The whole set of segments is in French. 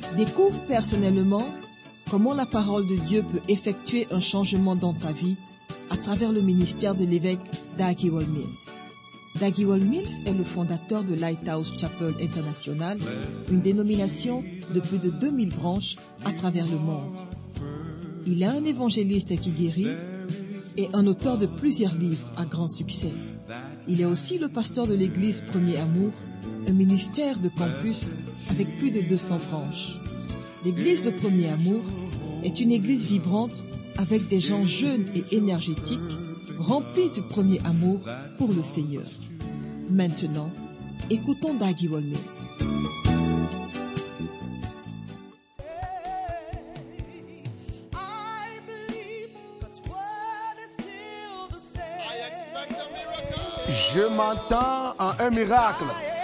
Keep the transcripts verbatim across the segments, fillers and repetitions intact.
Découvre personnellement comment la parole de Dieu peut effectuer un changement dans ta vie à travers le ministère de l'évêque Dag Heward-Mills. Dag Heward-Mills est le fondateur de Lighthouse Chapel International, une dénomination de plus de deux mille branches à travers le monde. Il est un évangéliste qui guérit et un auteur de plusieurs livres à grand succès. Il est aussi le pasteur de l'église Premier Amour, un ministère de campus avec plus de deux cents branches. L'église de Premier Amour est une église vibrante avec des gens jeunes et énergétiques, remplis du premier amour pour le Seigneur. Maintenant, écoutons Dag Heward-Mills. Je m'entends en un miracle.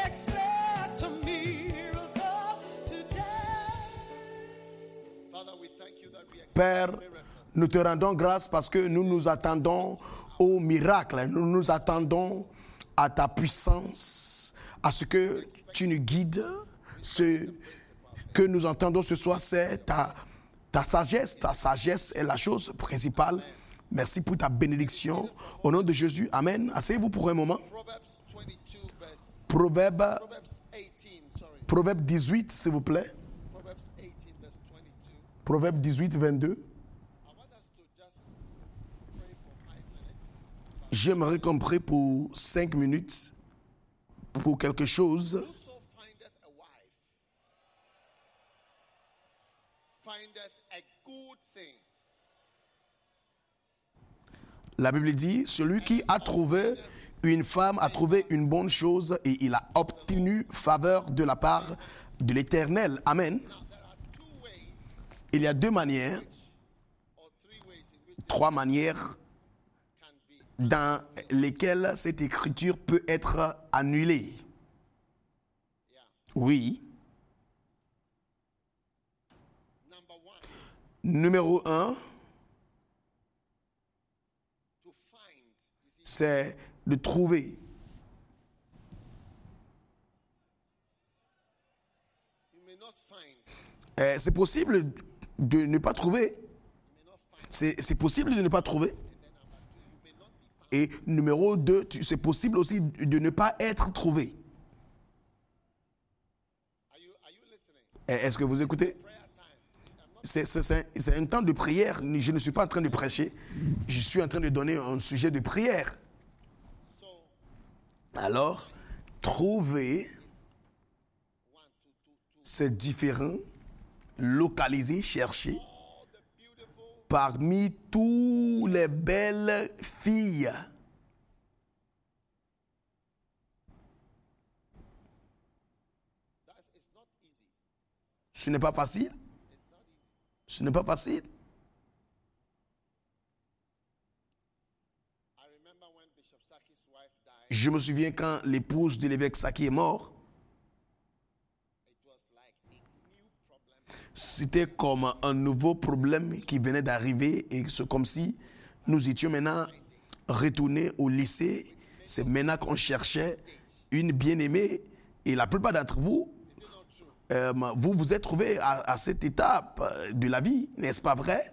Père, nous te rendons grâce parce que nous nous attendons au miracle. Nous nous attendons à ta puissance, à ce que tu nous guides. Ce que nous entendons ce soir, c'est ta, ta sagesse. Ta sagesse est la chose principale. Merci pour ta bénédiction. Au nom de Jésus, amen. Asseyez-vous pour un moment. Proverbe, Proverbe dix-huit, s'il vous plaît. Proverbe dix-huit, vingt-deux. J'aimerais qu'on prie pour cinq minutes pour quelque chose. La Bible dit, celui qui a trouvé une femme a trouvé une bonne chose et il a obtenu faveur de la part de l'Éternel. Amen. Il y a deux manières, trois manières dans lesquelles cette écriture peut être annulée. Oui. Numéro un, c'est de trouver. Euh, c'est possible de ne pas trouver. C'est, c'est possible de ne pas trouver. Et numéro deux, c'est possible aussi de ne pas être trouvé. Est-ce que vous écoutez? C'est, c'est, c'est un temps de prière. Je ne suis pas en train de prêcher. Je suis en train de donner un sujet de prière. Alors, trouver, c'est différent. Localiser, chercher. Parmi toutes les belles filles. Ce n'est pas facile. Ce n'est pas facile. Je me souviens quand l'épouse de l'évêque Saki est mort. C'était comme un nouveau problème qui venait d'arriver et c'est comme si nous étions maintenant retournés au lycée. C'est maintenant qu'on cherchait une bien-aimée et la plupart d'entre vous, euh, vous vous êtes trouvés à, à cette étape de la vie, n'est-ce pas vrai?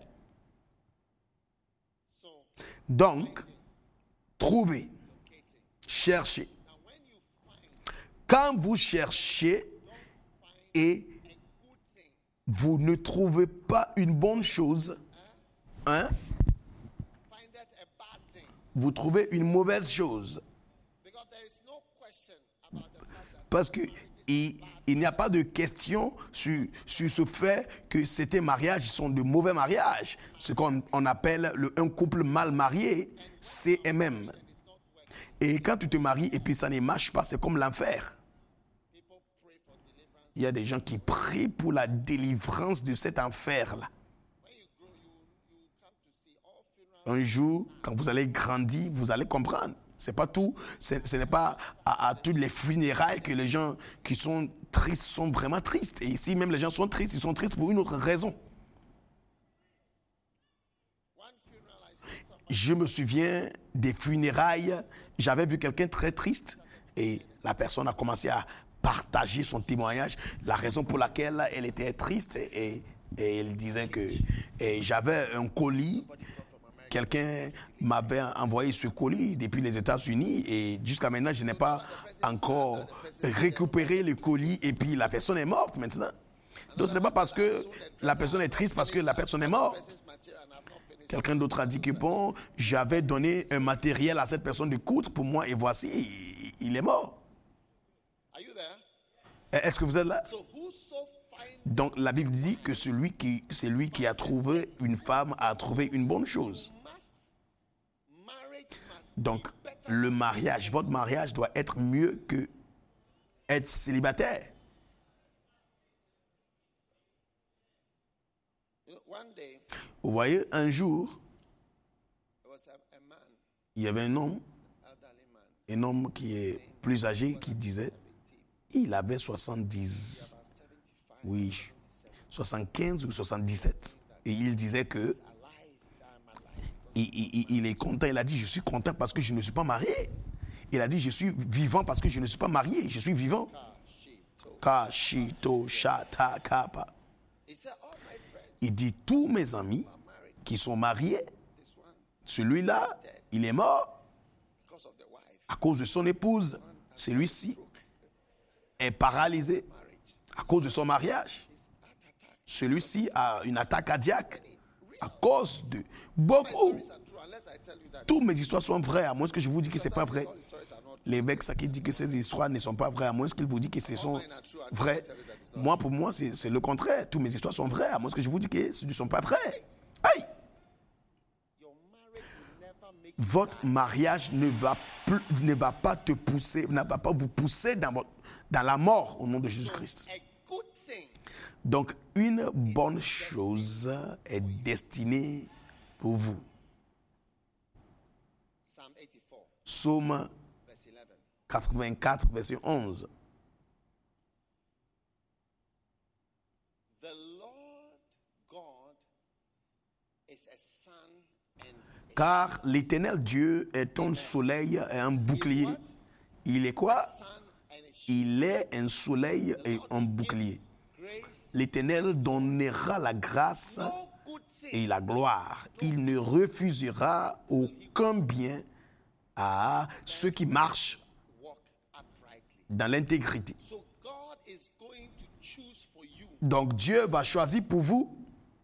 Donc, trouvez, cherchez. Quand vous cherchez et vous ne trouvez pas une bonne chose, hein? Vous trouvez une mauvaise chose. Parce que il, il n'y a pas de question sur, sur ce fait que ces mariages sont de mauvais mariages. Ce qu'on on appelle le, un couple mal marié, C M M. Et quand tu te maries et puis ça ne marche pas, c'est comme l'enfer. Il y a des gens qui prient pour la délivrance de cet enfer-là. Un jour, quand vous allez grandir, vous allez comprendre. C'est pas tout. C'est, ce n'est pas à, à toutes les funérailles que les gens qui sont tristes sont vraiment tristes. Et ici, même les gens sont tristes, ils sont tristes pour une autre raison. Je me souviens des funérailles. J'avais vu quelqu'un très triste et la personne a commencé à partager son témoignage, la raison pour laquelle elle était triste et, et elle disait que et j'avais un colis, quelqu'un m'avait envoyé ce colis depuis les États-Unis et jusqu'à maintenant je n'ai pas encore récupéré le colis et puis la personne est morte maintenant. Donc ce n'est pas parce que la personne est triste, parce que la personne est morte. Quelqu'un d'autre a dit que bon, j'avais donné un matériel à cette personne de coudre pour moi et voici, il est mort. Est-ce que vous êtes là? Donc la Bible dit que celui qui, celui qui a trouvé une femme a trouvé une bonne chose. Donc le mariage, votre mariage doit être mieux que être célibataire. Vous voyez, un jour, il y avait un homme, un homme qui est plus âgé, qui disait, il avait soixante-dix, oui, soixante-quinze ou soixante-dix-sept. Et il disait que, il, il, il est content, il a dit, je suis content parce que je ne suis pas marié. Il a dit, je suis vivant parce que je ne suis pas marié, je suis vivant. Kashito shata kapa. Il dit, tous mes amis qui sont mariés, celui-là, il est mort à cause de son épouse. Celui-ci est paralysé à cause de son mariage. Celui-ci a une attaque cardiaque à cause de beaucoup. Toutes mes histoires sont vraies, à moins que je vous dise que ce n'est pas vrai. L'évêque Saki dit que ces histoires ne sont pas vraies, à moins qu'il vous dise que ce sont vraies. Moi, pour moi, c'est, c'est le contraire. Toutes mes histoires sont vraies, à moins que je vous dise que ce ne sont pas vraies. Aïe! Votre mariage ne va, plus, ne va pas te pousser, ne va pas vous pousser dans, votre, dans la mort au nom de Jésus-Christ. Donc, une bonne chose est destinée pour vous. Psaume quatre-vingt-quatre, verset onze. Car l'Éternel Dieu est un soleil et un bouclier. Il est quoi? Il est un soleil et un bouclier. L'Éternel donnera la grâce et la gloire. Il ne refusera aucun bien à ceux qui marchent dans l'intégrité. Donc Dieu va choisir pour vous,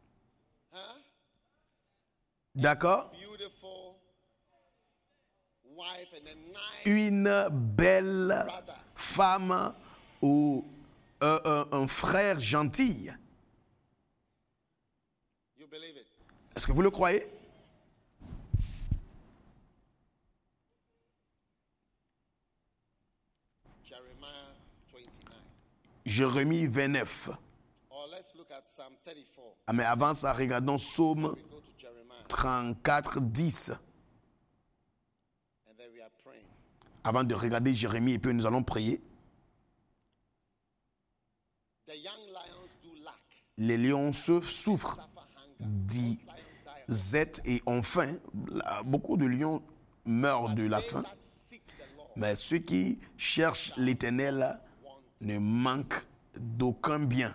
d'accord, une belle femme ou un, un, un frère gentil. Est-ce que vous le croyez? Jérémie vingt-neuf. Ah, mais avant ça, regardons Psaume trente-quatre, dix. Avant de regarder Jérémie, et puis nous allons prier. Les lions souffrent, disette et ont faim. Beaucoup de lions meurent de la faim. Mais ceux qui cherchent l'Éternel ne manquent d'aucun bien.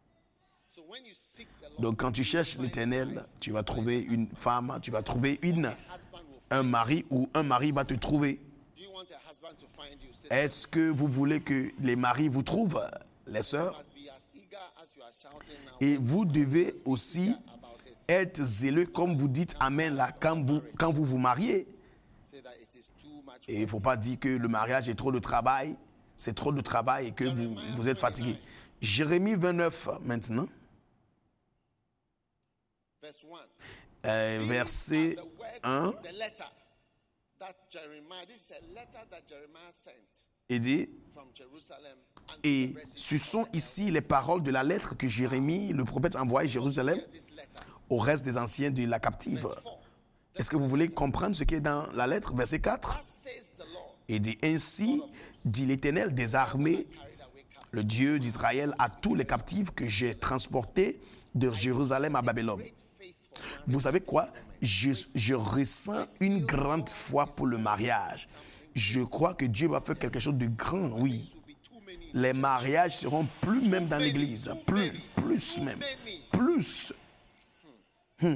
Donc quand tu cherches l'Éternel, tu vas trouver une femme, tu vas trouver une, un mari ou un mari va te trouver. Est-ce que vous voulez que les maris vous trouvent, les sœurs? Et vous devez aussi être zéleux comme vous dites Amen là quand vous, quand vous vous mariez. Et il ne faut pas dire que le mariage est trop de travail, c'est trop de travail et que vous, vous êtes fatigué. Jérémie vingt-neuf maintenant. Euh, verset un. Il dit, et ce sont ici les paroles de la lettre que Jérémie, le prophète, a envoyée à Jérusalem au reste des anciens de la captive. Est-ce que vous voulez comprendre ce qui est dans la lettre? Verset quatre. Il dit, ainsi dit l'Éternel des armées, le Dieu d'Israël, à tous les captifs que j'ai transportés de Jérusalem à Babylone. Vous savez quoi? Je, je ressens une grande foi pour le mariage. Je crois que Dieu va faire quelque chose de grand, oui. les mariages seront plus même dans l'église. Plus, plus même. Plus. Hmm.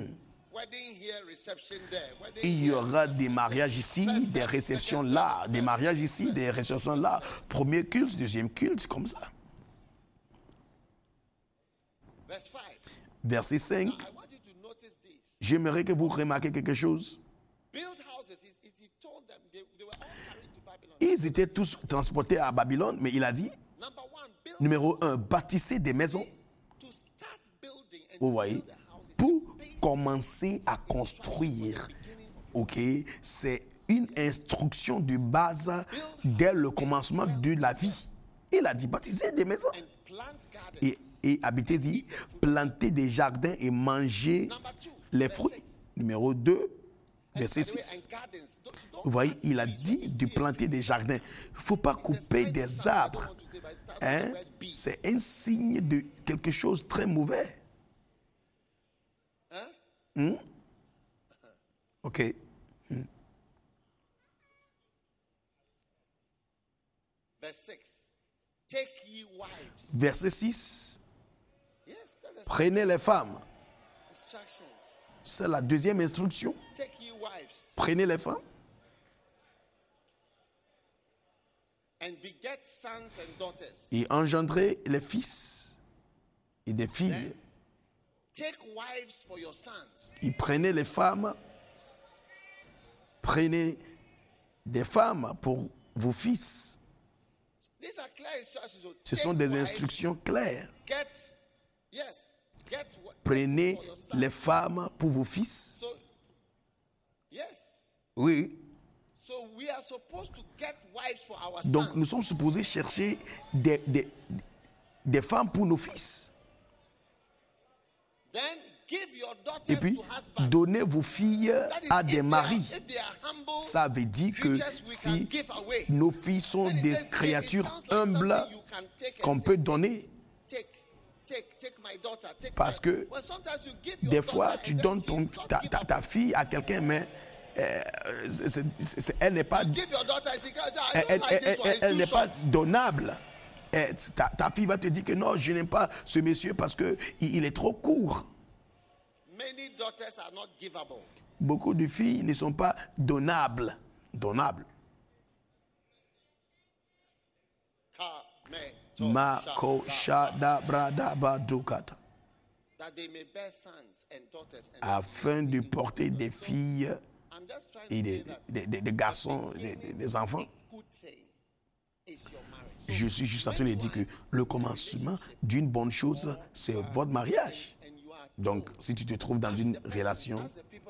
Il y aura des mariages ici, des réceptions là, des mariages ici, des réceptions là. Premier culte, deuxième culte, comme ça. Verset cinq. J'aimerais que vous remarquiez quelque chose. Ils étaient tous transportés à Babylone, mais il a dit, numéro un, bâtissez des maisons. Vous voyez, pour commencer à construire, ok, c'est une instruction de base dès le commencement de la vie. Il a dit, bâtissez des maisons. Et, et habitez-y, plantez des jardins et mangez les fruits. Numéro deux, verset six. Vous voyez, il a dit de planter des jardins. Il ne faut pas couper des arbres. Hein? C'est un signe de quelque chose de très mauvais. Hmm? Ok. Hmm. Verset six. Prenez les femmes. C'est la deuxième instruction. Prenez les femmes. Et engendrez les fils et des filles. Et prenez les femmes. Prenez des femmes pour vos fils. Ce sont des instructions claires. Prenez les femmes pour vos fils. Oui. Donc nous sommes supposés chercher des, des, des femmes pour nos fils. Et puis, donnez vos filles à des maris. Ça veut dire que si nos filles sont des créatures humbles qu'on peut donner, parce que des fois, tu donnes ton, ta, ta, ta fille à quelqu'un, mais euh, c'est, c'est, elle n'est pas, elle, elle, elle, elle, elle n'est pas donnable. Et ta, ta fille va te dire que non, je n'aime pas ce monsieur parce qu'il il est trop court. Beaucoup de filles ne sont pas donnables. Donnables. Mako shada brada badukata. Afin de porter des filles et des, des, des, des garçons, des, des enfants. Je suis juste en train de dire que le commencement d'une bonne chose, c'est votre mariage. Donc, si tu te trouves dans une relation,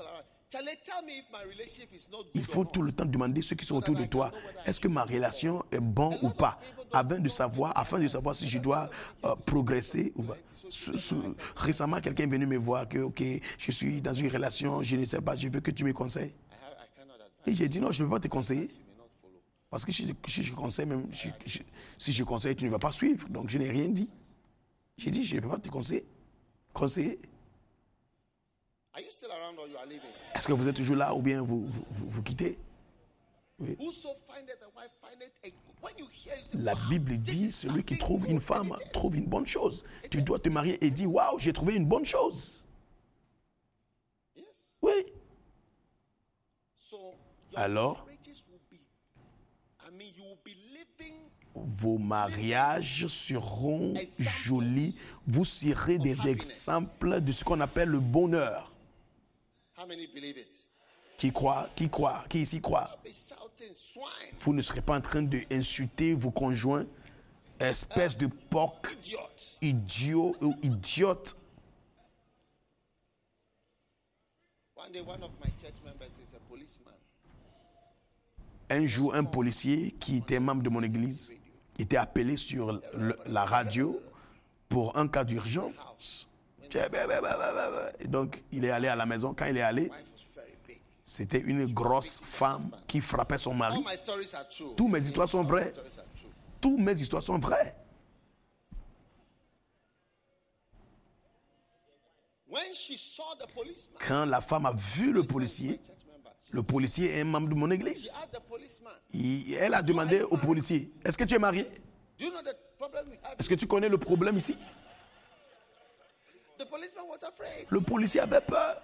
il faut tout le temps demander ceux qui sont autour de toi, est-ce que ma relation est bonne ou pas, afin de savoir, afin de savoir si je dois euh, progresser ou pas. Récemment, quelqu'un est venu me voir que, ok, je suis dans une relation, je ne sais pas, je veux que tu me conseilles. Et j'ai dit non, je ne peux pas te conseiller. Parce que si je, si je conseille, même si je, si je conseille, tu ne vas pas suivre. Donc, je n'ai rien dit. J'ai dit, je ne peux pas te conseiller. Conseiller. Est-ce que vous êtes toujours là ou bien vous, vous, vous, vous quittez? Oui. La Bible dit, celui qui trouve une femme trouve une bonne chose. Tu dois te marier et dire, waouh, j'ai trouvé une bonne chose. Oui. Alors, vos mariages seront jolis. Vous serez des exemples de ce qu'on appelle le bonheur. Qui croit, qui croit, qui ici croit. Vous ne serez pas en train d'insulter vos conjoints, espèce de porc, idiot ou idiote. Un jour, un policier qui était membre de mon église était appelé sur le, la radio pour un cas d'urgence. Donc, il est allé à la maison. Quand il est allé, c'était une grosse femme qui frappait son mari. Toutes mes histoires sont vraies. Toutes mes histoires sont vraies. Quand la femme a vu le policier, le policier est un membre de mon église. Il, elle a demandé au policier, est-ce que tu es marié? Est-ce que tu connais le problème ici? The policeman was afraid. Le policier avait peur.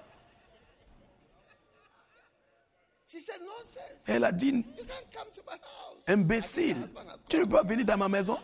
She said, nonsense. Elle a dit, You can't come to my house. imbécile, tu ne peux pas venir dans ma maison.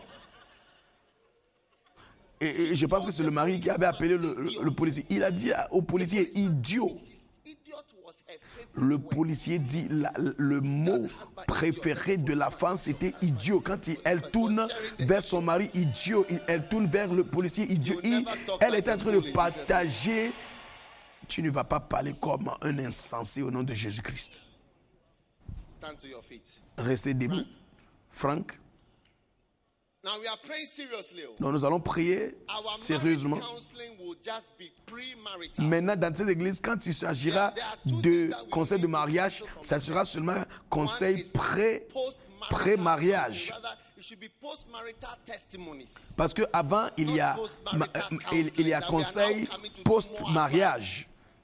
Et, et je pense que c'est le mari qui avait appelé le, le, le policier. Il a dit au policier, idiot. Idiot was her favorite Le word. policier dit, la- le mot préféré de la femme, c'était idiot. Quand il- elle tourne vers son mari, idiot, il- elle tourne vers le policier, idiot. Il- elle est en train de partager. Tu ne vas pas parler comme un insensé au nom de Jésus-Christ. Stand to your feet. Restez debout. Franck, Now we are praying seriously. donc nous allons prier Our marriage sérieusement. counseling will just be pre-marital. Maintenant, dans cette église, quand il s'agira de conseil de mariage, ça sera seulement conseil pré, Post-marital pré-mariage. counseling. Rather, it should be post-marital testimonies. Parce qu'avant, il y a, ma- il, il y a conseil post-mariage.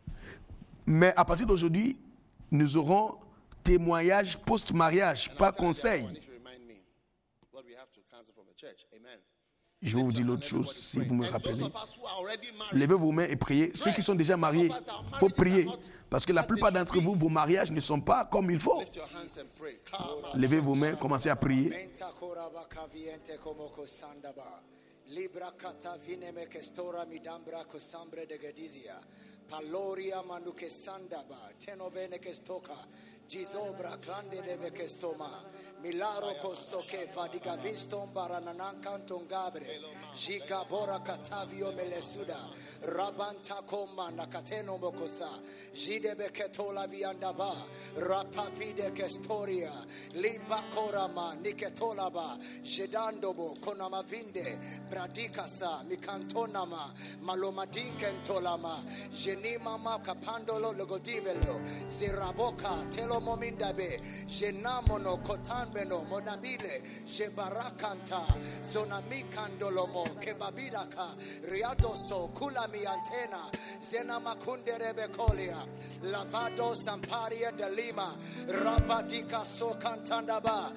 Mais à partir d'aujourd'hui, nous aurons témoignage post-mariage, pas conseil. If you remind me what we have to counsel from the church. Amen. Je vais vous dire l'autre chose, si vous me And rappelez. those of us who are already married, Levez vos mains et priez. Ceux qui sont déjà mariés, il faut prier. Parce que la plupart d'entre vous, vos mariages ne sont pas comme il faut. lift your hands and pray. Come. Levez vos mains, commencez à prier. Menta koraba kaviente como kosandaba. Libra kata vineme kestora midambra kosambre de gadizia. Paloria manuke sandaba. Tenovene kestoka. Gizobra grande deve kestoma. Milaro kosoke fadiga vistom barananankanton gabre. Jika bora katavio melesuda. Rabanta koma nakateno mokosa. Jidebe ketola viandaba. Rapavide kestoria. Liba korama niketolaba. Jedandobo konama vinde. Bradikasa mikantonama. Malomadikentolama. Jenimama kapandolo logodibelo. Ziraboka telo momindabe. Jenamono kotanbeno monabile. Jebarakanta. Zonamikandolomo kebabidaka. Riadoso kulami antena. Zena makunde rebekolia. Lavado sampari and lima. Rabadika so kantandaba.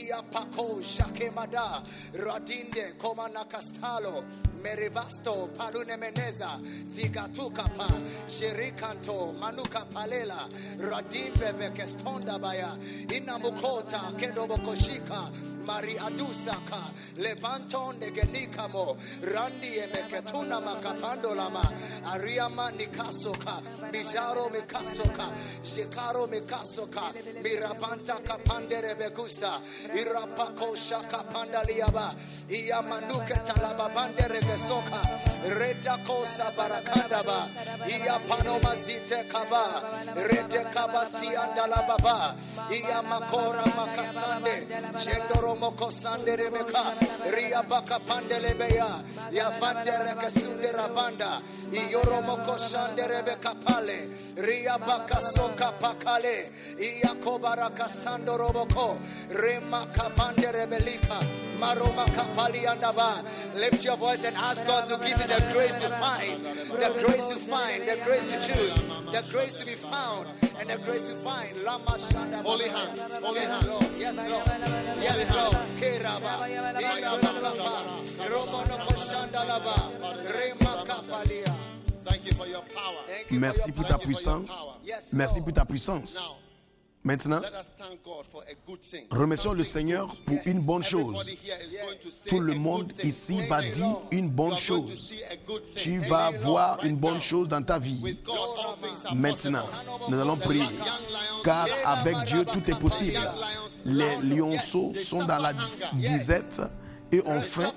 Iapako shakemada. Radinde komana castalo. Merivasto palune meneza. Zigatukapa. Shirikanto manuka palela. Radimbe vekestonda baya. Inamukota kedobokoshika. Mari adusaka. Levanton negenikamo. Randi emeketuna makapandolama. Ariama nikasoka. Mijaro mikasoka. Jikaro mikasoka. Mirabanta kapandere bekusa. Irapako shaka pandaliaba. Iyamanuke talababandere besoka. Reda kosa barakandaba. Iyapanoma zite kaba. Rede kabasi andalababa. Iyamakora makasande. Jendoro moko sandere meka. Riabaka pandelebeya. Yavandere kasundera banda. Iyoro moko sandere beka pale. Riabaka soka pakale. Iyakobara kasando roboko. Rema kapandere belika. Maroma kapali andaba. Lift your voice and ask God to give you the grace to find, the grace to find, the grace to choose, the grace to be found, and the grace to find. Lama shanda. Holy hands, holy Yes, hands. Lord. Yes, Lord. Yes, Lord. Keraba. Iraba kapa. Romono koshanda laba. Rema kapalia. Thank you for your power. Thank you Merci for pour your ta power. puissance. Yes, Merci Lord. pour ta puissance. Now, Maintenant, let us thank God for a good thing. remercions le Something Seigneur good. pour une bonne Everybody chose. here is going to say Tout le a monde good thing. ici va Amen. dire une You bonne are going to chose. see a good thing. Tu Amen. vas voir Right une bonne now, chose dans ta vie. with God, all things are Maintenant, possible. nous allons prier. Car avec Dieu, tout est possible. Les lionceaux sont dans la dis- disette et ont faim.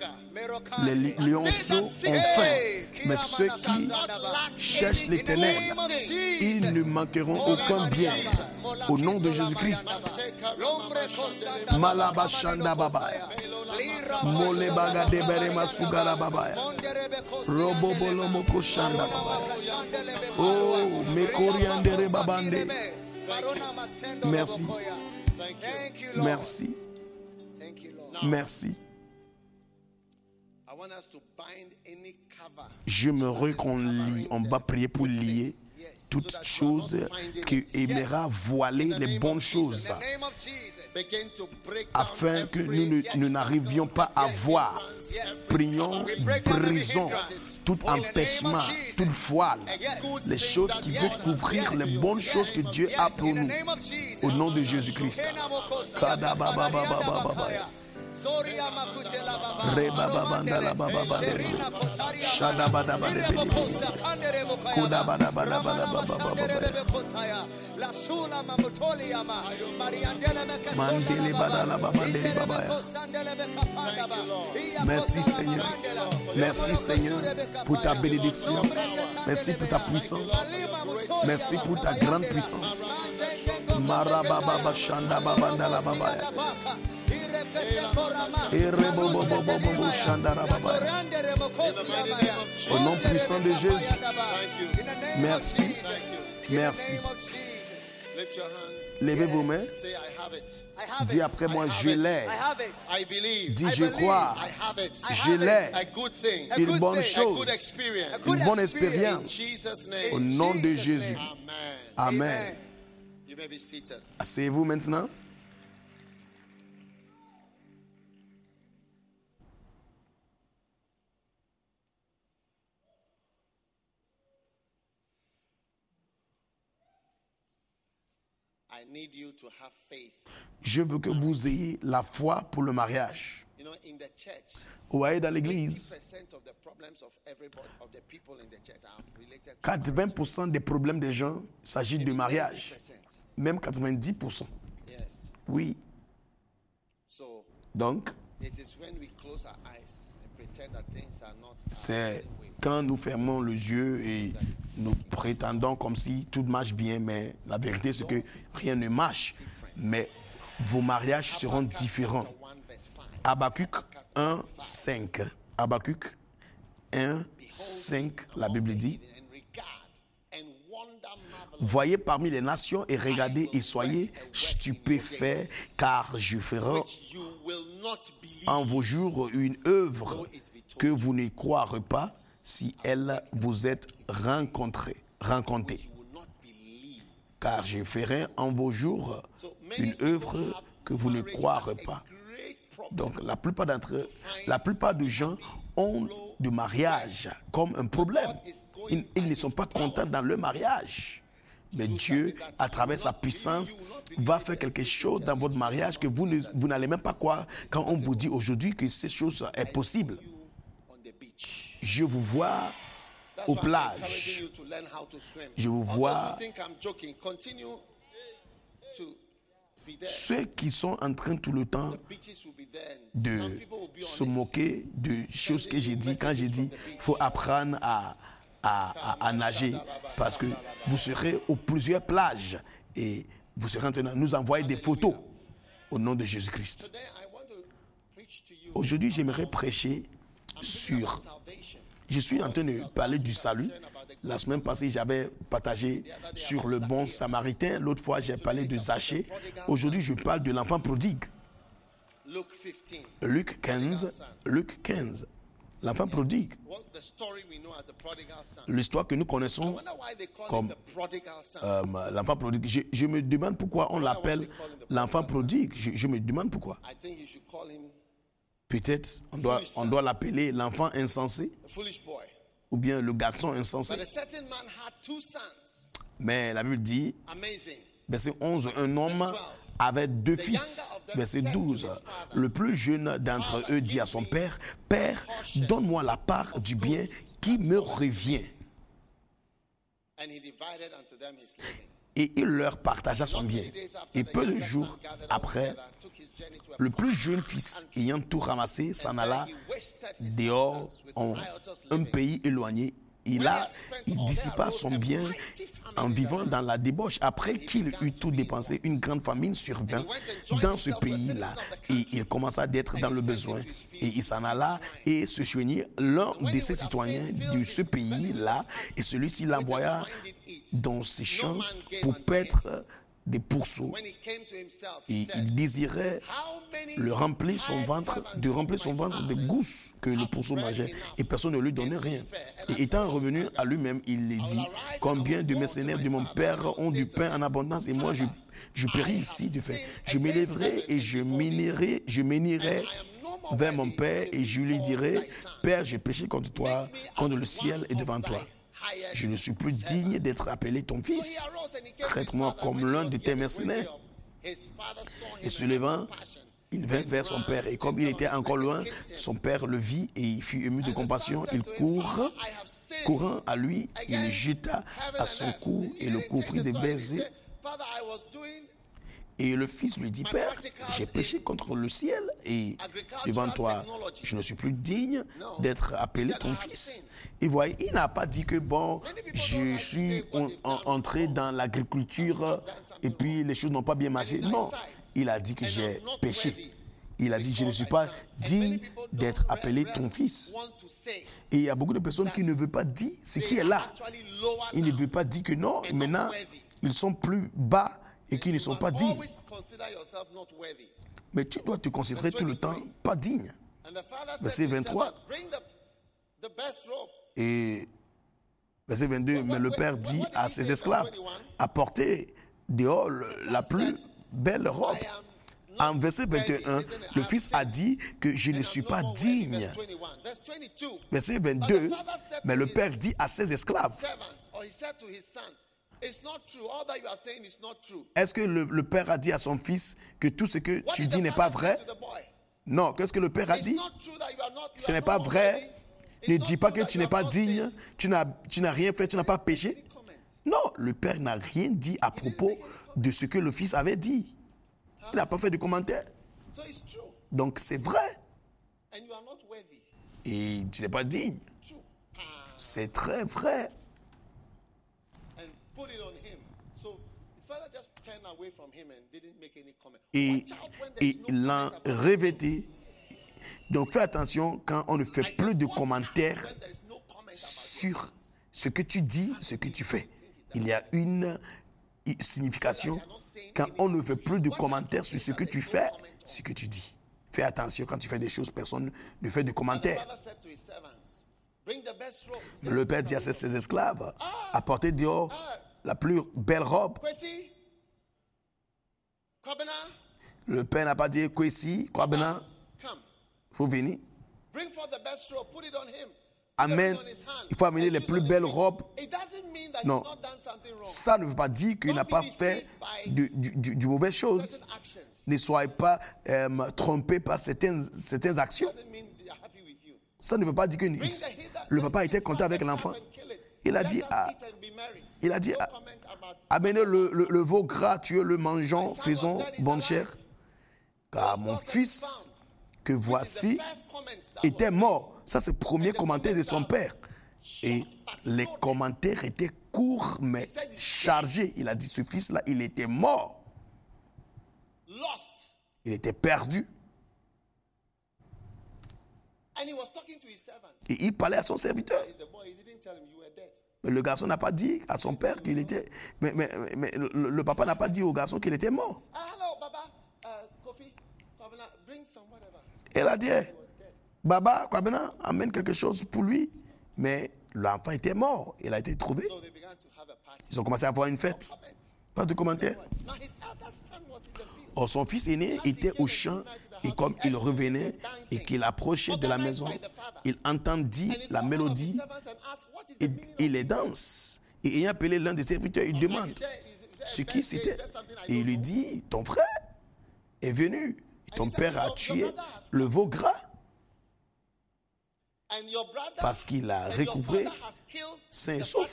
Les li- lionceaux ont faim. Mais ceux qui cherchent l'Éternel, ils ne manqueront aucun bien. Au nom de Jésus-Christ. Malabashanda babaya. Molebaga debere masugara babaya. Robobolomoko shanda babaya. Oh, mekoriandere babande. Merci. Thank you, Lord. Merci. Thank you, Lord. Merci. I want us to bind any cover. J'aimerais qu'on lie, on va prier pour lier toutes choses qui aimera voiler les bonnes choses. In the name of Jesus. begin to break down afin que every nous ne- nous n'arrivions pas à voir. Prions, brisons tout empêchement, toute voile, les choses qui veulent couvrir les bonnes choses que Dieu a pour nous. Au nom de Jésus-Christ. Kadababababababaya. Rebababandalabababadere. Shadabadabadebedebe. Kodabadabadabadababababaya. Mandele badala babandele babaya. Merci Seigneur. Merci Seigneur pour ta bénédiction. Merci pour ta puissance. Merci pour ta grande puissance. Marababa shanda babandala babaya. Erebobobobobo shandara babaya. Au nom puissant de Jésus. Merci. Merci. Lift your hand. Levez vos mains. Say, I have it. Dis après moi, je l'ai. I believe. Dis, je crois. I have it. Je l'ai. A good thing. Une bonne A chose. good experience. Une bonne In expérience. Jesus' Au name. nom de Jésus. Amen. Amen. You may be seated. Asseyez-vous maintenant. I need you to have faith. Je veux que vous ayez la foi pour le mariage. You know, in the church, Vous voyez, dans l'église, eighty percent of the problems of everybody, of the people in the church are related to quatre-vingts pour cent des problèmes des gens s'agit de mariage. eighty percent. Même quatre-vingt-dix pour cent. Yes. Oui. So Donc, it is when we close our eyes and pretend that things are not our c'est way. quand nous fermons les yeux et nous prétendons comme si tout marche bien, mais la vérité c'est que rien ne marche. Mais vos mariages seront différents. one verse five. Habakkuk un, cinq. Habakkuk un, cinq, la Bible dit, And regard and wonder marvelous. voyez parmi les nations et regardez et soyez stupéfaits, car je ferai You will not believe. en vos jours une œuvre que vous ne croirez pas si elle vous est rencontrée, rencontrée. You will not believe. Car je ferai en vos jours une œuvre que vous ne croirez pas. Great problem. Donc la plupart d'entre eux, la plupart des gens ont du mariage comme un problème. Ils, ils ne sont pas contents dans leur mariage. Mais Dieu, à travers sa puissance, va faire quelque chose dans votre mariage que vous, ne, vous n'allez même pas croire quand on vous dit aujourd'hui que ces choses sont possibles. On the beach. Je vous vois That's aux why I'm encouraging plages. you to learn how to swim. Je vous All vois. those who think I'm joking, continue to be there. Ceux qui sont en train tout le temps Beaches will be there. de Some people will be se on it. moquer de choses que j'ai dit quand j'ai dit il faut apprendre à, à, à, à nager parce que vous serez aux plusieurs plages et vous serez en train de nous envoyer des photos au nom de Jésus-Christ. Today I want to preach to you Aujourd'hui, j'aimerais prêcher sur... salvation. Je suis en train de parler du salut. La semaine passée, j'avais partagé sur le bon samaritain. L'autre fois, j'ai parlé de Zachée. Aujourd'hui, je parle de l'enfant prodigue. Luke fifteen. Luc quinze. Luc quinze. L'enfant prodigue. What the story we know as the prodigal son. L'histoire que nous I connaissons wonder why they call comme him the prodigal son. euh, l'enfant prodigue. Je, je me demande pourquoi on l'appelle l'enfant prodigue. Je, je me demande pourquoi. I think you should call him Peut-être on doit, on doit l'appeler l'enfant insensé a foolish boy. ou bien le garçon insensé. But a certain man had two sons. Mais la Bible dit, Amazing. verset onze, un homme avait deux fils. Verset douze, le plus jeune d'entre eux dit à son père, « Père, donne-moi la part du bien qui me revient. And he divided unto them his living. » Et il leur partagea son bien. Et peu de jours après, le plus jeune fils, ayant tout ramassé, s'en alla dehors en un pays éloigné. Et là, il dissipa son bien en vivant dans la débauche. Après qu'il eut tout dépensé, une grande famine survint dans ce pays-là. Et il commença d'être dans le besoin. Et il s'en alla et se joignit l'un de ses citoyens de ce pays-là. Et celui-ci l'envoya dans ses champs pour paître des pourceaux. When he came to himself, he Et said, il désirait how many le remplir son hired ventre, servants de remplir son my ventre de father gousses que le pourceau mangeait, et personne ne lui donnait rien. Et étant revenu à lui-même, il lui dit, combien de mercenaires de mon père ont du pain en abondance, et moi je, Je prierai ici de fait. Je m'élèverai et je m'énierai, je m'énierai vers mon Père et je lui dirai, Père, j'ai péché contre toi, contre le ciel et devant toi. Je ne suis plus digne d'être appelé ton fils. Traite-moi comme l'un de tes mercenaires. Et se levant, il vint vers son père. Et comme il était encore loin, son père le vit et il fut ému de compassion. Il court, courant à lui, il le jeta à son cou et le couvrit de baisers. Et le fils lui dit, Père, j'ai péché contre le ciel et devant toi, je ne suis plus digne d'être appelé ton fils. Et voyez, il n'a pas dit que, bon, je suis en, en, entré dans l'agriculture et puis les choses n'ont pas bien marché. Non, il a dit que j'ai péché. Il a dit, je ne suis pas digne d'être appelé ton fils. Et il y a beaucoup de personnes qui ne veulent pas dire ce qui est là. Ils ne veulent pas dire que non, maintenant, ils sont plus bas et qui ne sont pas dignes. Mais tu dois te considérer tout le temps pas digne. Verset vingt-trois. Et verset vingt-deux, mais le père dit à ses esclaves, apportez dehors la plus belle robe. En verset vingt et un, le fils a dit que je ne suis pas digne. Verset vingt-deux, mais le père dit à ses esclaves, est-ce que le, le père a dit à son fils que tout ce que tu dis n'est pas vrai? Non, qu'est-ce que le père a dit? Ce n'est pas vrai. Ne dis pas que tu n'es pas digne, tu n'as, tu n'as rien fait, tu n'as pas péché. Non, le père n'a rien dit à propos de ce que le fils avait dit. Il n'a pas fait de commentaire. Donc c'est vrai. Et tu n'es pas digne. C'est très vrai. Et, et l'en revêté. Donc fais attention quand on ne fait plus de commentaires sur ce que tu dis, ce que tu fais. Il y a une signification quand on ne fait plus de commentaires sur ce que tu fais, ce que tu dis. Fais attention quand tu fais des choses, personne ne fait de commentaires. Mais le père dit à ses esclaves, apportez dehors la plus belle robe. Le père n'a pas dit Kwesi, Kwabena, il faut venir. Amen. Il faut amener les plus belles robes. Non, ça ne veut pas dire qu'il n'a pas fait de, du, du, du mauvaises choses. Ne soyez pas euh, trompés par certaines, certaines actions. Ça ne veut pas dire que le papa était content avec l'enfant. Il a dit, ah, il a dit, ah, amenez le, le, le veau gras, tueux, le mangeons, faisons bonne chair. Car mon fils, que voici, était mort. Ça, c'est le premier commentaire de son père. Et les commentaires étaient courts, mais chargés. Il a dit, ce fils-là, il était mort. Il était perdu. Et il parlait à son serviteur. Mais le garçon n'a pas dit à son père qu'il était... Mais, mais, mais le, le papa n'a pas dit au garçon qu'il était mort. Elle a dit, Baba, Kwabena, amène quelque chose pour lui. Mais l'enfant était mort. Il a été trouvé. Ils ont commencé à avoir une fête. Pas de commentaire. Or, son fils aîné était au champ. Et comme il revenait et qu'il approchait de la maison, il entendit la mélodie et il les danse. Et ayant appelé l'un des serviteurs, il demande ce qui c'était. Et il lui dit, ton frère est venu. Ton père a tué le veau gras parce qu'il a recouvré sain et sauf.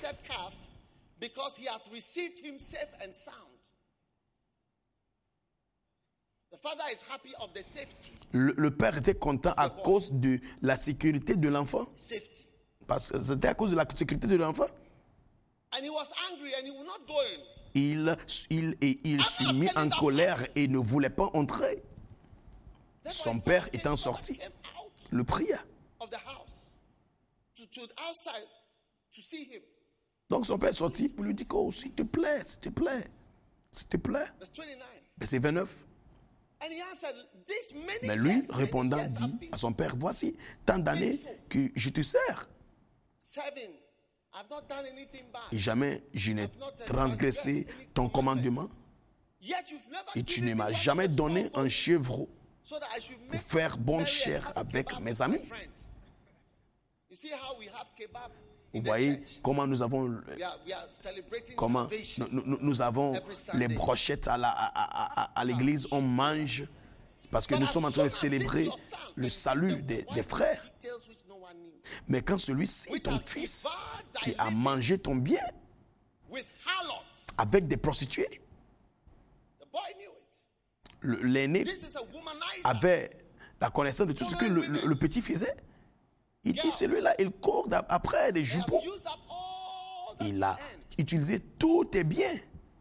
Le, le père était content à cause de la sécurité de l'enfant. Parce que c'était à cause de la sécurité de l'enfant. Il, il, et il se mit en colère et ne voulait pas entrer. Son père étant sorti, le pria. Donc son père est sorti pour lui dire, oh, s'il te plaît, s'il te plaît, s'il te plaît. Verset vingt-neuf. Mais lui, répondant, dit à son père, voici tant d'années que je te sers. Et jamais je n'ai transgressé ton commandement. Et tu ne m'as jamais donné un chevreau pour faire bonne chère avec mes amis. Vous voyez comment nous avons, comment nous, nous, nous avons les brochettes à, la, à, à, à, à l'église, on mange parce que nous sommes en train de célébrer le salut des, des frères. Mais quand celui-ci, ton fils, qui a mangé ton bien avec des prostituées, le, l'aîné avait la connaissance de tout ce que le, le, le petit faisait. Il dit, celui-là, il court après des jupons. Il a utilisé tous tes biens.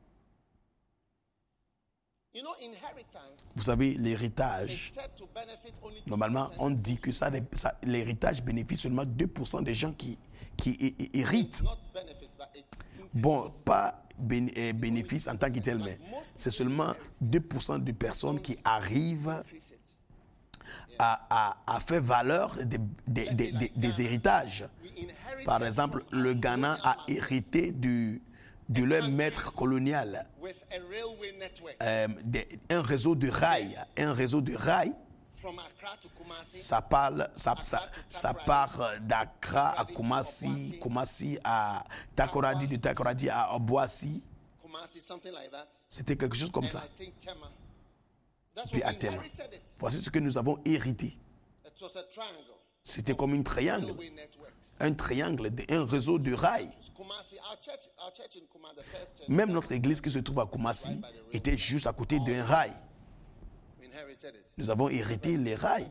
Vous savez, l'héritage, normalement, on dit que ça, ça, l'héritage bénéficie seulement deux pour cent des gens qui, qui héritent. Bon, pas bénéfice en tant que tel, mais c'est seulement deux pour cent de personnes qui arrivent À, à, à faire valeur des, des, des, des, des héritages. Par exemple, le Ghana a hérité du, de leur maître colonial euh, des, un réseau de rails. Un réseau de rails. Ça, parle, ça, ça, ça part d'Accra à Kumasi, Kumasi à Takoradi, de Takoradi à Obuasi. C'était quelque chose comme ça. Puis à Tema. Voici ce que nous avons hérité. C'était comme un triangle. Un triangle, un réseau de rails. Même notre église qui se trouve à Kumasi était juste à côté d'un rail. Nous avons hérité les rails.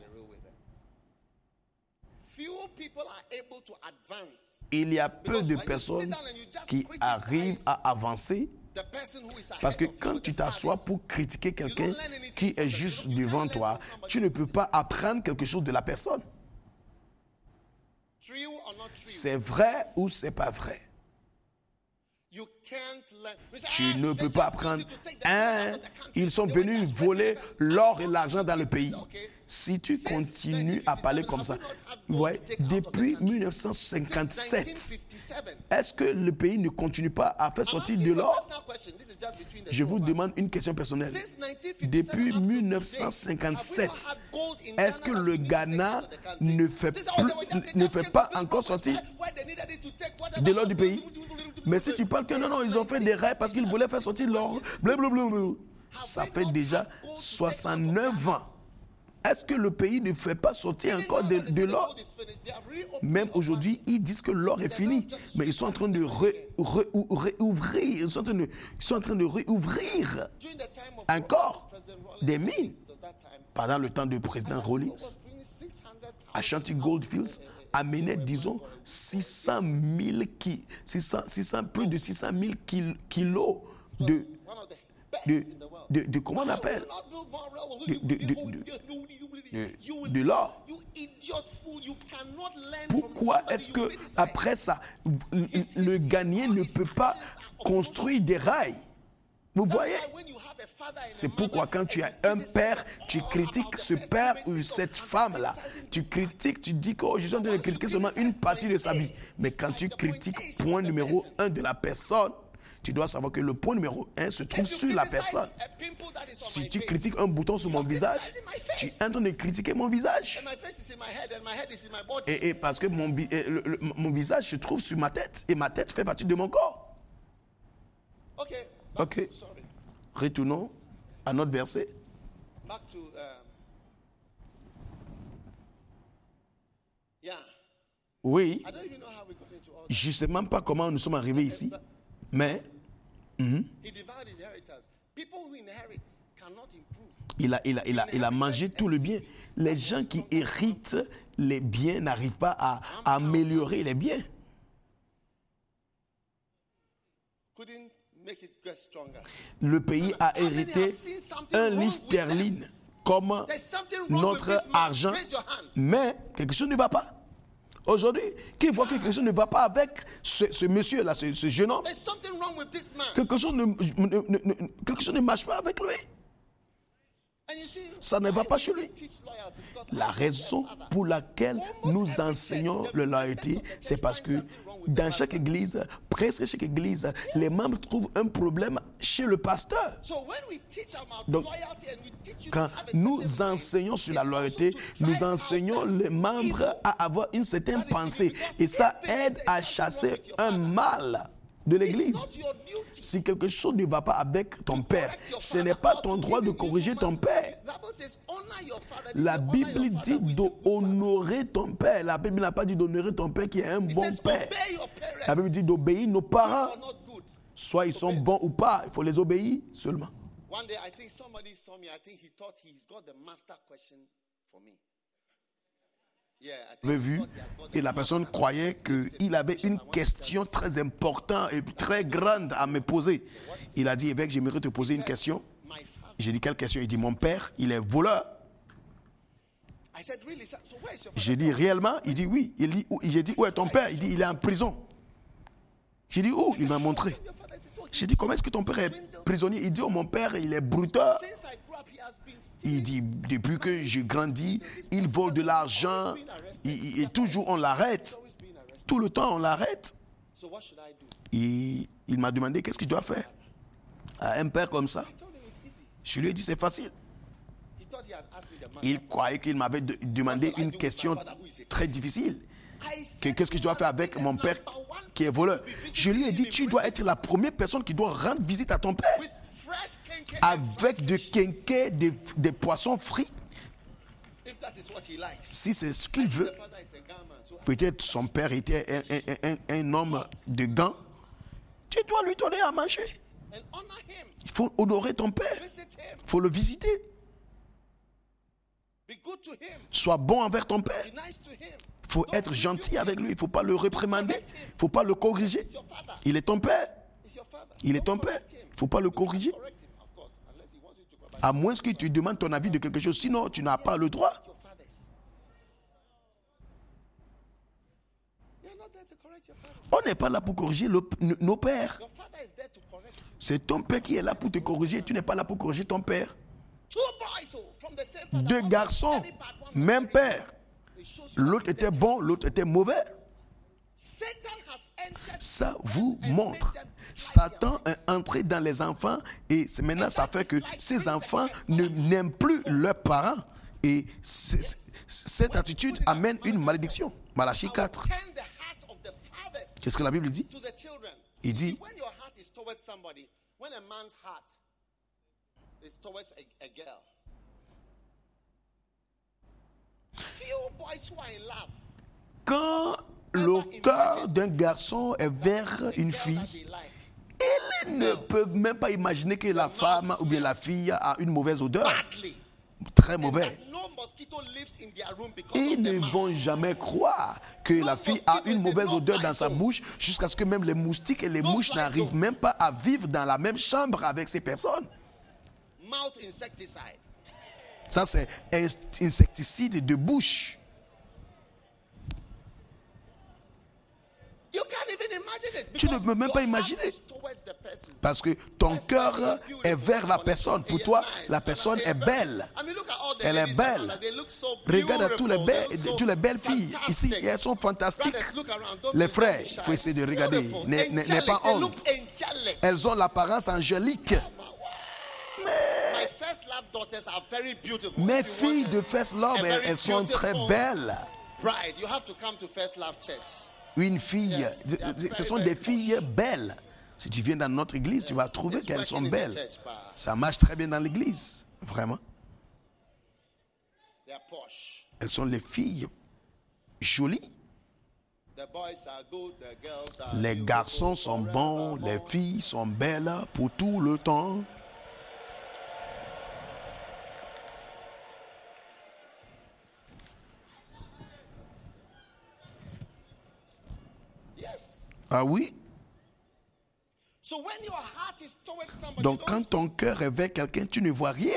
Il y a peu de personnes qui arrivent à avancer. Parce que quand tu t'assois pour critiquer quelqu'un qui est juste devant toi, tu ne peux pas apprendre quelque chose de la personne. C'est vrai ou c'est pas vrai. Tu ne peux pas apprendre. Hein, ils sont venus voler l'or et l'argent dans le pays. Si tu continues à parler comme ça, ouais, depuis dix-neuf cent cinquante-sept, est-ce que le pays ne continue pas à faire sortir de l'or? Je vous demande une question personnelle. Depuis dix-neuf cent cinquante-sept, est-ce que le Ghana ne fait, plus, ne fait pas encore sortir de l'or du pays? Mais si tu parles que non, non, ils ont fait des raids parce qu'ils voulaient faire sortir l'or, blablabla, ça fait déjà soixante-neuf ans. Est-ce que le pays ne fait pas sortir encore de, de l'or? Même aujourd'hui, ils disent que l'or est fini. Mais ils sont en train de ré, ré, réouvrir. Ils sont en train de, ils sont en train de réouvrir encore des mines. Pendant le temps du président Rawlings, Ashanti Goldfields amenait, disons, six cent mille ki, six cents, six cents, plus de six cent mille kilos de, de, de, de, comment on appelle, de, de, de, de, de, de l'or. Pourquoi est-ce que après ça, le Ghanéen ne peut pas construire des rails? Vous voyez? C'est pourquoi quand tu as un père, tu critiques ce père ou cette femme-là. Tu critiques, tu dis que oh, je suis en train de critiquer seulement une partie de sa vie. Mais quand tu critiques point numéro un de la personne, tu dois savoir que le point numéro un se trouve sur la personne. Si tu critiques un bouton sur mon visage, tu es en train de critiquer mon visage. Et, et parce que mon, et le, le, mon visage se trouve sur ma tête et ma tête fait partie de mon corps. Ok. Retournons à notre verset. Oui. Je ne sais même pas comment nous sommes arrivés ici. Mais mm-hmm. il, a, il, a, il, a, il a mangé tout le bien. Les gens qui héritent les biens n'arrivent pas à, à améliorer les biens. Le pays a hérité un livre sterling comme notre argent, mais quelque chose ne va pas. Aujourd'hui, qui voit que quelque chose ne va pas avec ce, ce monsieur-là, ce, ce jeune homme, quelque chose ne, ne, ne, quelque chose ne marche pas avec lui. Ça ne va pas chez lui. La raison pour laquelle nous enseignons la loyauté, c'est parce que dans chaque église, presque chaque église, les membres trouvent un problème chez le pasteur. Donc, quand nous enseignons sur la loyauté, nous enseignons les membres à avoir une certaine pensée. Et ça aide à chasser un mal de l'église. Si quelque chose ne va pas avec ton père, ce n'est pas ton droit de corriger ton père. La Bible dit d'honorer ton père. La Bible n'a pas dit d'honorer ton père qui est un bon père. La Bible dit d'obéir nos parents. Soit ils sont bons ou pas, il faut les obéir seulement. One day, I think somebody saw me. I think he thought he's got the master question for me. Yeah, I think Avait vu et la personne croyait qu'il avait une question très importante et très grande à me poser. Il a dit, évêque, j'aimerais te poser une question. J'ai dit, quelle question? Il dit, mon père, il est voleur. J'ai dit, réellement? Il dit, oui. Il dit, j'ai dit, où est ton père? Il dit, il est en prison. J'ai dit, où? Il m'a montré. J'ai dit, comment est-ce que ton père est prisonnier? Il dit, oh, mon père, il est bruteur. Il dit, depuis que j'ai grandi, il vole de l'argent et, et toujours on l'arrête. Tout le temps on l'arrête. Et il m'a demandé qu'est-ce que je dois faire à un père comme ça. Je lui ai dit, c'est facile. Il croyait qu'il m'avait de, demandé une question très difficile. Que, qu'est-ce que je dois faire avec mon père qui est voleur? Je lui ai dit, tu dois être la première personne qui doit rendre visite à ton père. Avec de quinquet, des, des poissons frits. Si c'est ce qu'il veut. Peut-être son père était un, un, un, un homme de gants. Tu dois lui donner à manger. Il faut honorer ton père. Il faut le visiter. Sois bon envers ton père. Il faut être gentil avec lui. Il ne faut pas le réprimander. Il ne faut pas le corriger. Il est ton père. Il est ton père. Il ne faut pas le corriger. À moins que tu demandes ton avis de quelque chose. Sinon, tu n'as pas le droit. On n'est pas là pour corriger le, nos pères. C'est ton père qui est là pour te corriger. Tu n'es pas là pour corriger ton père. Deux garçons, même père. L'autre était bon, l'autre était mauvais. Ça vous montre. Satan est entré dans les enfants et maintenant ça fait que ces enfants ne, n'aiment plus leurs parents. Et cette attitude amène une malédiction. Malachie quatre. Qu'est-ce que la Bible dit? Il dit, quand le cœur d'un garçon est vers une fille, ils ne peuvent même pas imaginer que la femme ou bien la fille a une mauvaise odeur. Très mauvais. Ils ne vont jamais croire que la fille a une mauvaise odeur dans sa bouche jusqu'à ce que même les moustiques et les mouches n'arrivent même pas à vivre dans la même chambre avec ces personnes. Ça, c'est un insecticide de bouche. Tu ne peux même pas imaginer. Parce que ton cœur est vers la personne. Pour toi, la personne est belle. Elle est belle. Regarde à tous les belles, toutes les belles filles. Ici, elles sont fantastiques. Les frères, il faut essayer de regarder. N'aie, n'aie pas honte. Elles ont l'apparence angélique. Mais mes filles de First Love, elles, elles sont très belles. Une fille, ce sont des filles belles. Si tu viens dans notre église, tu vas trouver qu'elles sont belles. Ça marche très bien dans l'église, vraiment. Elles sont les filles jolies. Les garçons sont bons, les filles sont belles pour tout le temps. Ah oui? Donc quand ton cœur est vers quelqu'un, tu ne vois rien.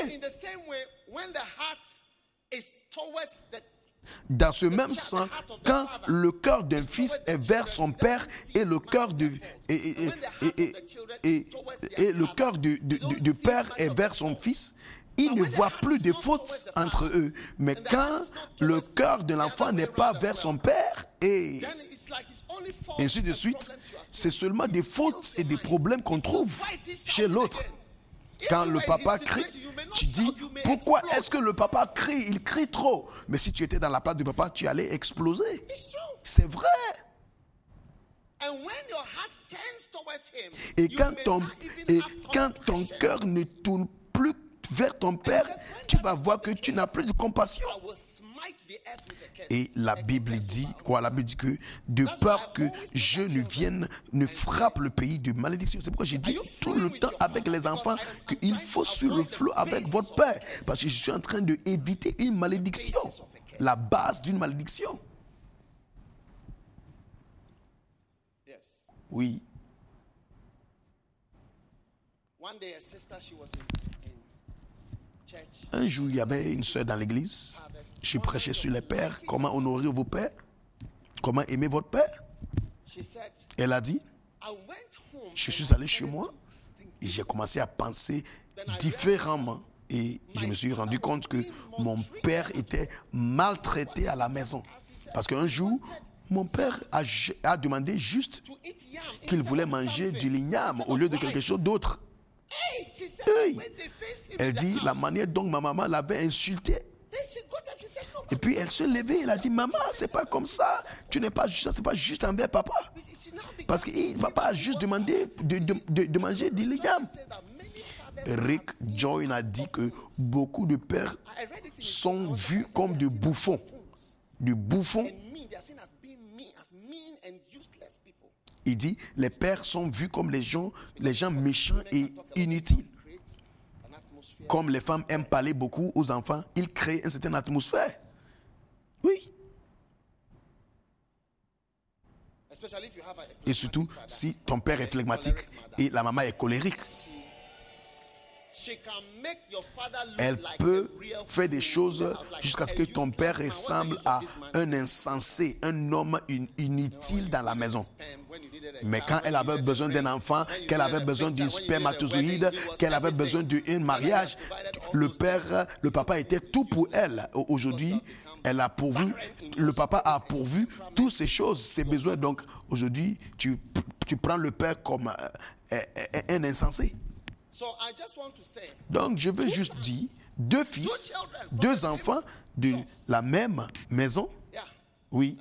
Dans ce même sens, quand le cœur d'un fils est vers son père et le cœur de et, et, et, et, et, et le cœur du de, de, de père est vers son fils, il ne voit plus de fautes entre eux. Mais quand le cœur de l'enfant n'est pas vers son père, Et then it's like it's only fault ainsi de and suite, problems you are seeing. c'est seulement des fautes et des problèmes qu'on trouve Why is he chez shouting l'autre. again? Quand Even le when papa his crie, situation, you may not tu dis, shout, you may pourquoi explode. est-ce que le papa crie? Il crie trop. Mais si tu étais dans la place du papa, tu allais exploser. It's true. C'est vrai. And when your heart turns towards him, Et you quand may ton, not even et have quand ton compassion. cœur ne tourne plus vers ton père, tu vas voir que tu n'as plus de compassion. I will smite the earth with a curse. Et la Bible dit quoi? La Bible dit que de peur que je ne vienne, ne frappe le pays de malédiction. C'est pourquoi j'ai dit tout le temps avec les enfants qu'il faut suivre le flot avec votre père. Parce que je suis en train d'éviter une malédiction, la base d'une malédiction. Yes. Oui. One day a sister, she was in, in church. Un jour, il y avait une sœur dans l'église. Je prêchais sur les pères, comment honorer vos pères, comment aimer votre père. She said, Elle a dit, I went home. je suis allé chez moi et j'ai commencé à penser différemment. Et je me suis rendu compte que mon père était maltraité à la maison. Parce qu'un jour, mon père a, a demandé juste to eat yam qu'il instead voulait of manger something. du ligname au lieu de quelque chose d'autre. Hey, she said, Hey. when they faced him Elle in the dit house, la manière dont ma maman l'avait insulté. then she got up, she said, no, Et puis elle se levait, elle a dit, maman, c'est pas comme ça. Tu n'es pas juste, c'est pas juste envers papa. she now began Parce qu'il ne va pas juste demander de, de, de, de manger du ligname. to say that many fathers Rick Joyne a dit que beaucoup de pères I read it in sont vus comme des bouffons. Des bouffons. and mean. They are seen as being mean, as mean and useless people. Il dit, les pères sont vus comme les gens, les gens méchants et inutiles. Create an atmosphere. Comme les femmes aiment parler beaucoup aux enfants, ils créent une certaine atmosphère. Oui. Especially if you have a Et surtout, si ton père est flegmatique et la maman est colérique, she can make your father look elle like peut a real faire des fool. choses Like jusqu'à ce a que ton useless père man. What's the ressemble use of à this man? un insensé, un homme in- inutile dans la maison. Sperm, when you needed a Mais child, quand when elle you avait needed besoin a d'un ring, enfant, when you qu'elle needed avait a besoin picture, d'un when you needed a spermatozoïde, wedding, he was qu'elle avait besoin everything. d'un mariage, le père, le papa était tout pour elle. Aujourd'hui, elle a pourvu, le papa a pourvu toutes ces choses, ces besoins. Donc aujourd'hui, tu, tu prends le père comme euh, un insensé. So I just want to say, Donc je veux juste dire, deux fils, deux enfants de la même maison, yeah, oui.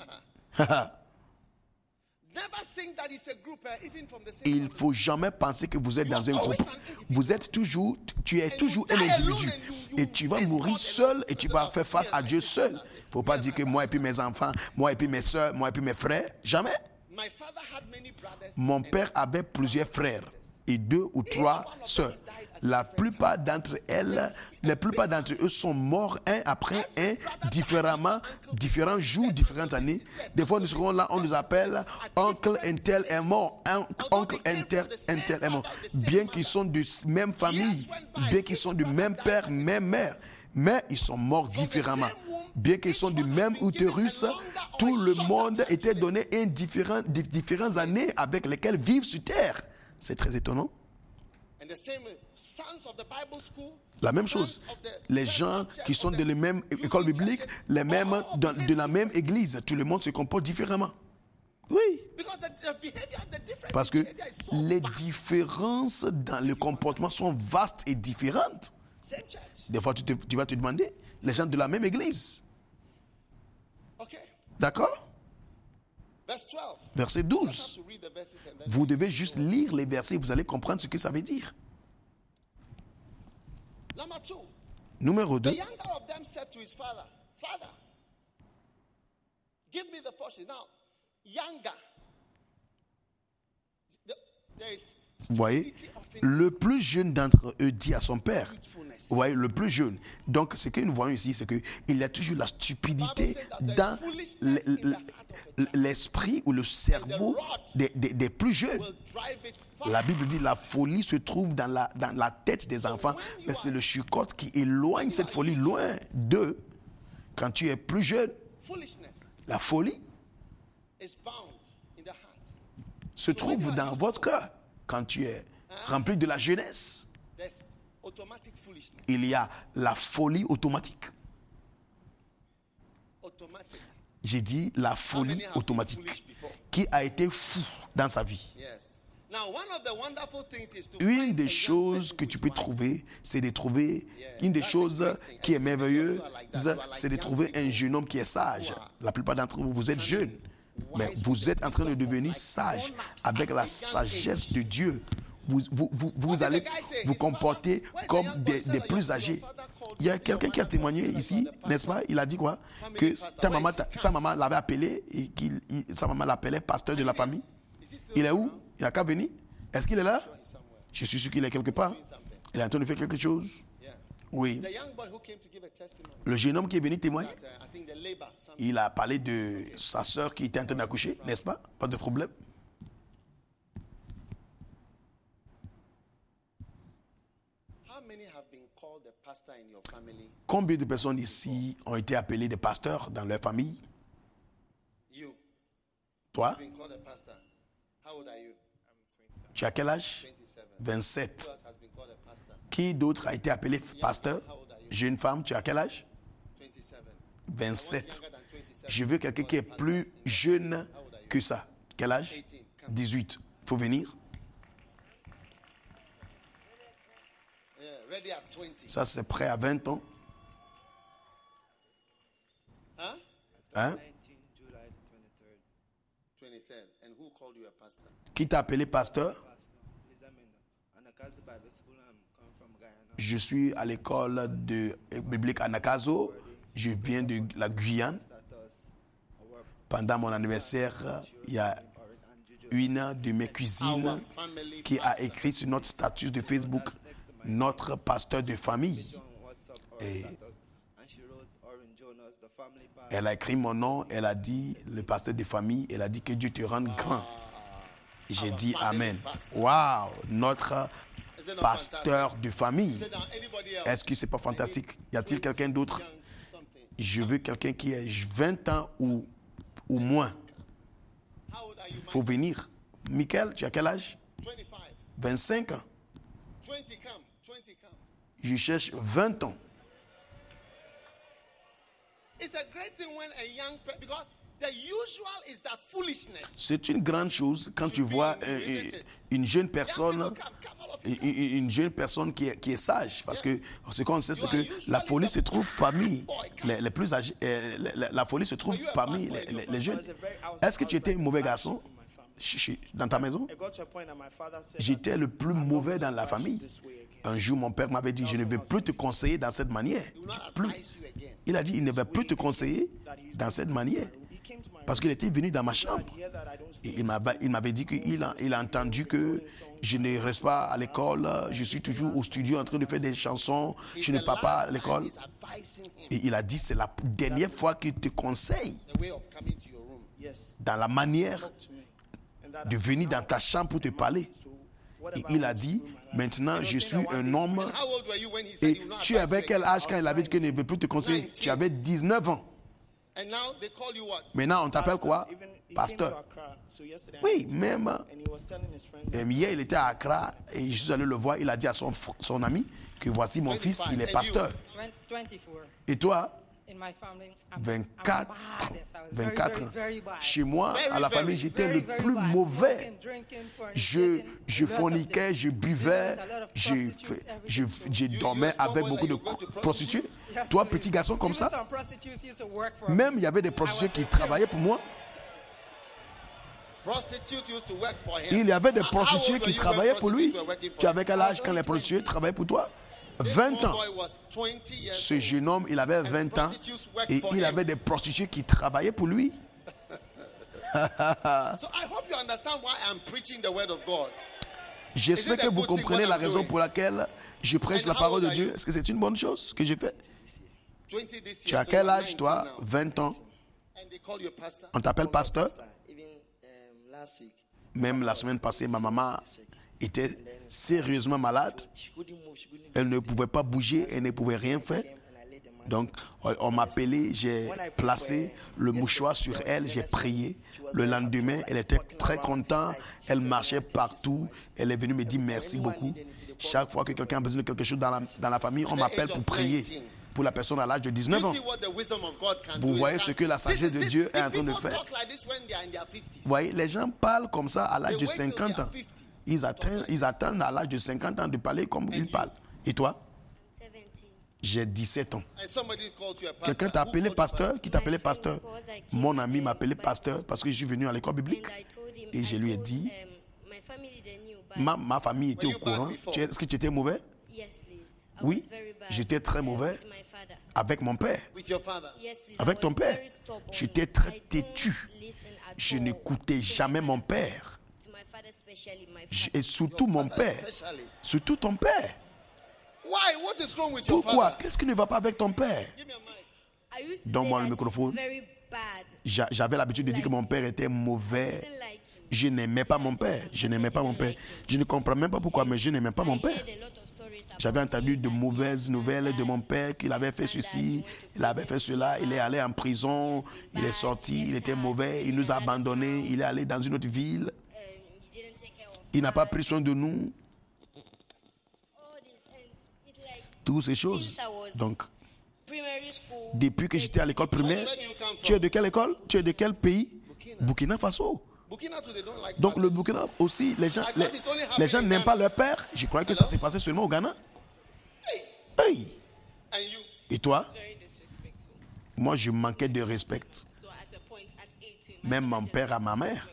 never think that it's a group, uh, even from the same Il ne family. faut jamais penser que vous êtes dans un groupe. Vous êtes toujours, tu es toujours un individu. Et tu vas mourir seul et tu vas faire face à Dieu seul. Il ne faut pas dire que moi et puis mes enfants, moi et puis mes soeurs, moi et puis mes frères. Jamais. My father had many brothers. Mon père avait plusieurs frères et deux ou trois sœurs. La plupart d'entre elles, la plupart d'entre eux sont morts un après un, différemment, différents jours, différentes années. Des fois, nous serons là, on nous appelle oncle un tel est mort, un- oncle un tel, un tel est mort. Bien qu'ils sont de même famille, bien qu'ils sont du même père, même mère, mais ils sont morts différemment. Bien qu'ils sont du même utérus, tout le monde était donné un différent, di- différentes années avec lesquelles vivent sur terre. C'est très étonnant. And the same sons of the Bible school. La même chose. Les gens qui sont de la même école biblique, les mêmes dans- de la même église, tout le monde se comporte différemment. Oui. Because the, the behavior, the difference Parce in que behavior is so les vast. différences dans le comportement sont vastes et différentes. Same church. Des fois, tu, te- tu vas te demander, les gens de la même église. Okay. D'accord? Verse twelve. Verset You douze. have to read the verses and then Vous devez juste lire les versets, vous allez comprendre ce que ça veut dire. number two. Numéro The deux. younger of them said to his father, Father, give me the portion. Now, younger. The- there is Vous voyez, stupidity of le plus jeune d'entre eux dit à son père. Vous voyez, le plus jeune. Donc, ce que nous voyons ici, c'est qu'il y a toujours la stupidité dans l- l- l- l'esprit ou le cerveau des, des- des plus jeunes. will drive it far. La Bible dit la folie se trouve dans la, dans la tête des enfants, mais c'est le chicote qui éloigne cette folie loin d'eux. Quand tu es plus jeune, Foolishness la folie is bound in the heart. se trouve dans votre cœur. Quand tu es rempli de la jeunesse, There's automatic foolishness. il y a la folie automatique. Automatic. J'ai dit la folie automatique. Qui a été fou dans sa vie? Yes. Now, one of the wonderful things is to Une find des a young choses person que tu who's peux wise. trouver, c'est de trouver, une des choses qui est merveilleuse, c'est de trouver un jeune homme qui est sage. La plupart d'entre vous, vous êtes jeunes, mais vous êtes en train de devenir sage avec la sagesse de Dieu. Vous, vous, vous, vous allez vous comporter comme des, des plus âgés. Il y a quelqu'un qui a témoigné ici, n'est-ce pas? Il a dit quoi? Que ta maman, sa maman l'avait appelé et qu'il, il- sa maman l'appelait pasteur de la famille. Il est où? Il n'a qu'à venir. Est-ce qu'il est là? Je suis sûr qu'il est quelque part. Il est en train de faire quelque chose. Oui. The young boy who came to give a testimony Le jeune homme qui est venu témoigner, that uh, I think the labor, some, il a parlé de sa sœur qui était en train d'accoucher, n'est-ce pas? Pas de problème. how many have been called the pastor in your family? Combien de personnes ici ont été appelées des pasteurs dans leur famille? You Toi, been called a pastor. How old are you? tu as quel âge? twenty-seven. vingt-sept. Who else has been called a pastor? Qui d'autre a été appelé pasteur? Jeune femme, tu as quel âge? twenty-seven. vingt-sept. Younger than twenty-seven. Je veux quelqu'un qui est plus jeune que ça. Quel âge? dix-huit. Il faut venir. Yeah, ready at twenty. Ça, c'est prêt à vingt ans. Huh? Hein? twenty-third. And who called you a pastor? Qui t'a appelé pasteur? Je suis à l'école de biblique à Nakazo. Je viens de la Guyane. Pendant mon anniversaire, il y a une de mes cuisines Our family qui a écrit sur notre statut de Facebook notre pasteur de famille. Et elle a écrit mon nom, elle a dit le pasteur de famille, elle a dit que Dieu te rende grand. J'ai dit Amen. Waouh, notre pasteur de famille. Sit down. Anybody else? Est-ce que c'est pas fantastique? Y a-t-il quelqu'un d'autre? Young something. Je veux quelqu'un qui ait vingt ans ou, ou moins. How old are you? Il faut venir. Michael, tu as quel âge? twenty-five. vingt-cinq ans. twenty come. twenty come. Je cherche vingt ans. It's a great thing when a young person, because the usual is that foolishness. C'est une grande chose quand tu vois euh, euh, une jeune Young personne, people come, come all of you. une, une- une jeune personne qui est, qui est sage. Parce que ce qu'on sait, c'est que la folie se trouve parmi les, les plus âgés. euh, la, la- la folie se trouve parmi les, les- les jeunes. Est-ce que tu étais un mauvais garçon ch- ch- dans ta maison? J'étais le plus mauvais dans la famille. Un jour, mon père m'avait dit, je ne vais plus te conseiller dans cette manière. He will not Plus. advise you again. Il a dit, il ne va plus te conseiller dans cette manière. Parce qu'il était venu dans ma chambre. Et il m'avait, il m'avait dit qu'il a, il a entendu que je ne reste pas à l'école, je suis toujours au studio en train de faire des chansons, je ne pars pas à l'école. He's advising him Et il a dit, c'est la dernière fois qu'il te conseille the way of coming to your room. dans la manière de venir dans ta chambre pour te parler. Et il a dit, maintenant je suis un homme. How old were you when he said Et he will not tu advise avais you quel again? âge quand il avait dit qu'il ne veut plus te conseiller? Tu avais dix-neuf ans. And now they call you what? Maintenant, on t'appelle quoi? Pasteur. Oui, même. Et hier, il était à Accra et je suis allé le voir. Il a dit à son, fr- son ami que voici mon fils, il est pasteur. twenty-four. Et toi, In my family, I'm, vingt-quatre I'm bad. I was very, vingt-quatre very, ans. very bad. Chez moi, à la Very, famille, very, j'étais Very, le very plus bad. mauvais. Smoking, drinking, Je, fornicating, je a lot of forniquais, things. je buvais, A lot of je, prostitutes, fais- everything. je, je dormais avec beaucoup de prostituées. Yes, Toi, please. petit garçon comme Even ça, some prostitutes used to work for même me. il y avait des prostituées qui travaillaient pour moi. Prostitute used to work for him. Il y avait des How prostituées old were qui you when travaillaient pour lui. prostitutes were working for Tu him? avais quel âge quand les prostituées travaillaient pour toi? This vingt small ans. boy was twenty years Ce old. jeune homme, il avait vingt ans et il avait des prostituées qui travaillaient pour lui. So I hope you understand why I'm preaching the word of God. J'espère que vous comprenez la raison pour laquelle je prêche la parole de Dieu. Est-ce que c'est une bonne chose que j'ai fait? twenty this Tu year. as so quel you're âge, toi? nineteen now. vingt ans. And they call you a pastor. On t'appelle pasteur. Even um, last week, Même la semaine passée, ma maman était sérieusement malade. she couldn't move, she couldn't Elle ne pouvait pas bouger, elle ne pouvait rien faire. came and I laid the man. Donc, on on m'a appelé, j'ai placé le mouchoir sur elle, j'ai prié. Le lendemain, elle était très contente, elle marchait partout. Elle est venue me dire merci beaucoup. Chaque fois que quelqu'un a besoin de quelque chose dans la, dans la famille, on m'appelle pour prier. pour la personne à l'âge de You dix-neuf ans. see what the wisdom of God can Vous do. voyez It's ce that- que la this sagesse is- de this- Dieu est en if train de people faire. talk like this when they are in their fifties. Vous voyez, les gens parlent comme ça à l'âge They de wait till cinquante they are ans. fifty. Ils atteignent, ils attendent à l'âge de cinquante ans de parler comme ils parlent. Et toi? J'ai dix-sept ans. And somebody calls you a pastor. Quelqu'un t'a Who appelé called you pasteur? Qui t'a appelé pasteur? Mon ami m'a appelé pasteur parce que je suis venu à l'école biblique. Et je lui ai dit, ma, ma famille était au courant. Tu- Est-ce que tu étais mauvais? Oui, j'étais très mauvais avec mon père. with your father? Avec ton père. J'étais très têtu. Je n'écoutais jamais mon père. Je- Et surtout mon père. Especially. Surtout ton père. Why? What is wrong with your Pourquoi? father? Qu'est-ce qui ne va pas avec ton père? Give me a mic. Donne-moi le microphone. J'a- J'avais l'habitude de dire que mon père était mauvais. Je n'aimais pas mon père. Je n'aimais pas mon père. Je ne comprends même pas pourquoi, mais je n'aimais pas mon père. J'avais entendu de mauvaises nouvelles de mon père, qu'il avait fait ceci, il avait fait cela, il est allé en prison, il est sorti, il était mauvais, il nous a abandonnés, il est allé dans une autre ville, il n'a pas pris soin de nous, toutes ces choses. Donc, depuis que j'étais à l'école primaire, tu es de quelle école? Tu es de quel pays? Burkina Faso. Burkina too, they don't like Donc le fathers. Burkina aussi, les gens, les, les gens n'aiment pas leur père. Je croyais que ça s'est passé seulement au Ghana. Hey. And you? Et toi? Moi, je manquais de respect. Même mon père à ma mère.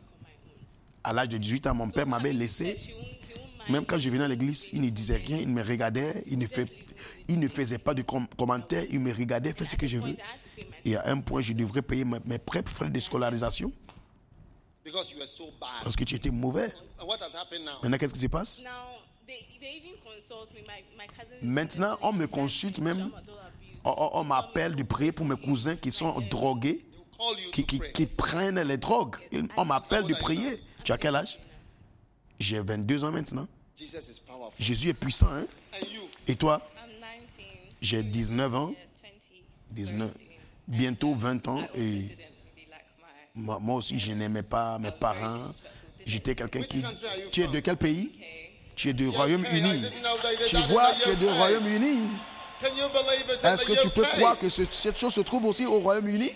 À l'âge de dix-huit ans, mon père m'avait laissé. Même quand je venais à l'église, il ne disait rien, il me regardait, il ne, fait, il ne faisait pas de com- commentaires, il me regardait, fait ce que je veux. Et à un point, je devrais payer mes, mes propres frais de scolarisation Because you were so bad. parce que tu étais mauvais. And what has happened now? Maintenant, qu'est-ce qui se passe? Now, they, they even consult me. My, my cousin. Maintenant, on me consulte même, on, on- on m'appelle de prier pour mes cousins qui sont drogués, Call you qui, to qui, pray. qui prennent les drogues. Ils- On m'appelle de prier. Tu as quel âge? J'ai vingt-deux ans maintenant. Jesus is powerful. Jésus est puissant, hein? And you? Et toi? I'm nineteen. J'ai dix-neuf ans, Yeah, twenty. dix-neuf, bientôt vingt ans. Et Didn't really like my. moi, moi aussi, je n'aimais pas mes parents. J'étais quelqu'un qui... Tu es de quel pays? Tu es du Royaume-Uni. Tu vois, tu es du Royaume-Uni. Can you believe it? Est-ce que tu peux U K? croire que ce- cette chose se trouve aussi au Royaume-Uni?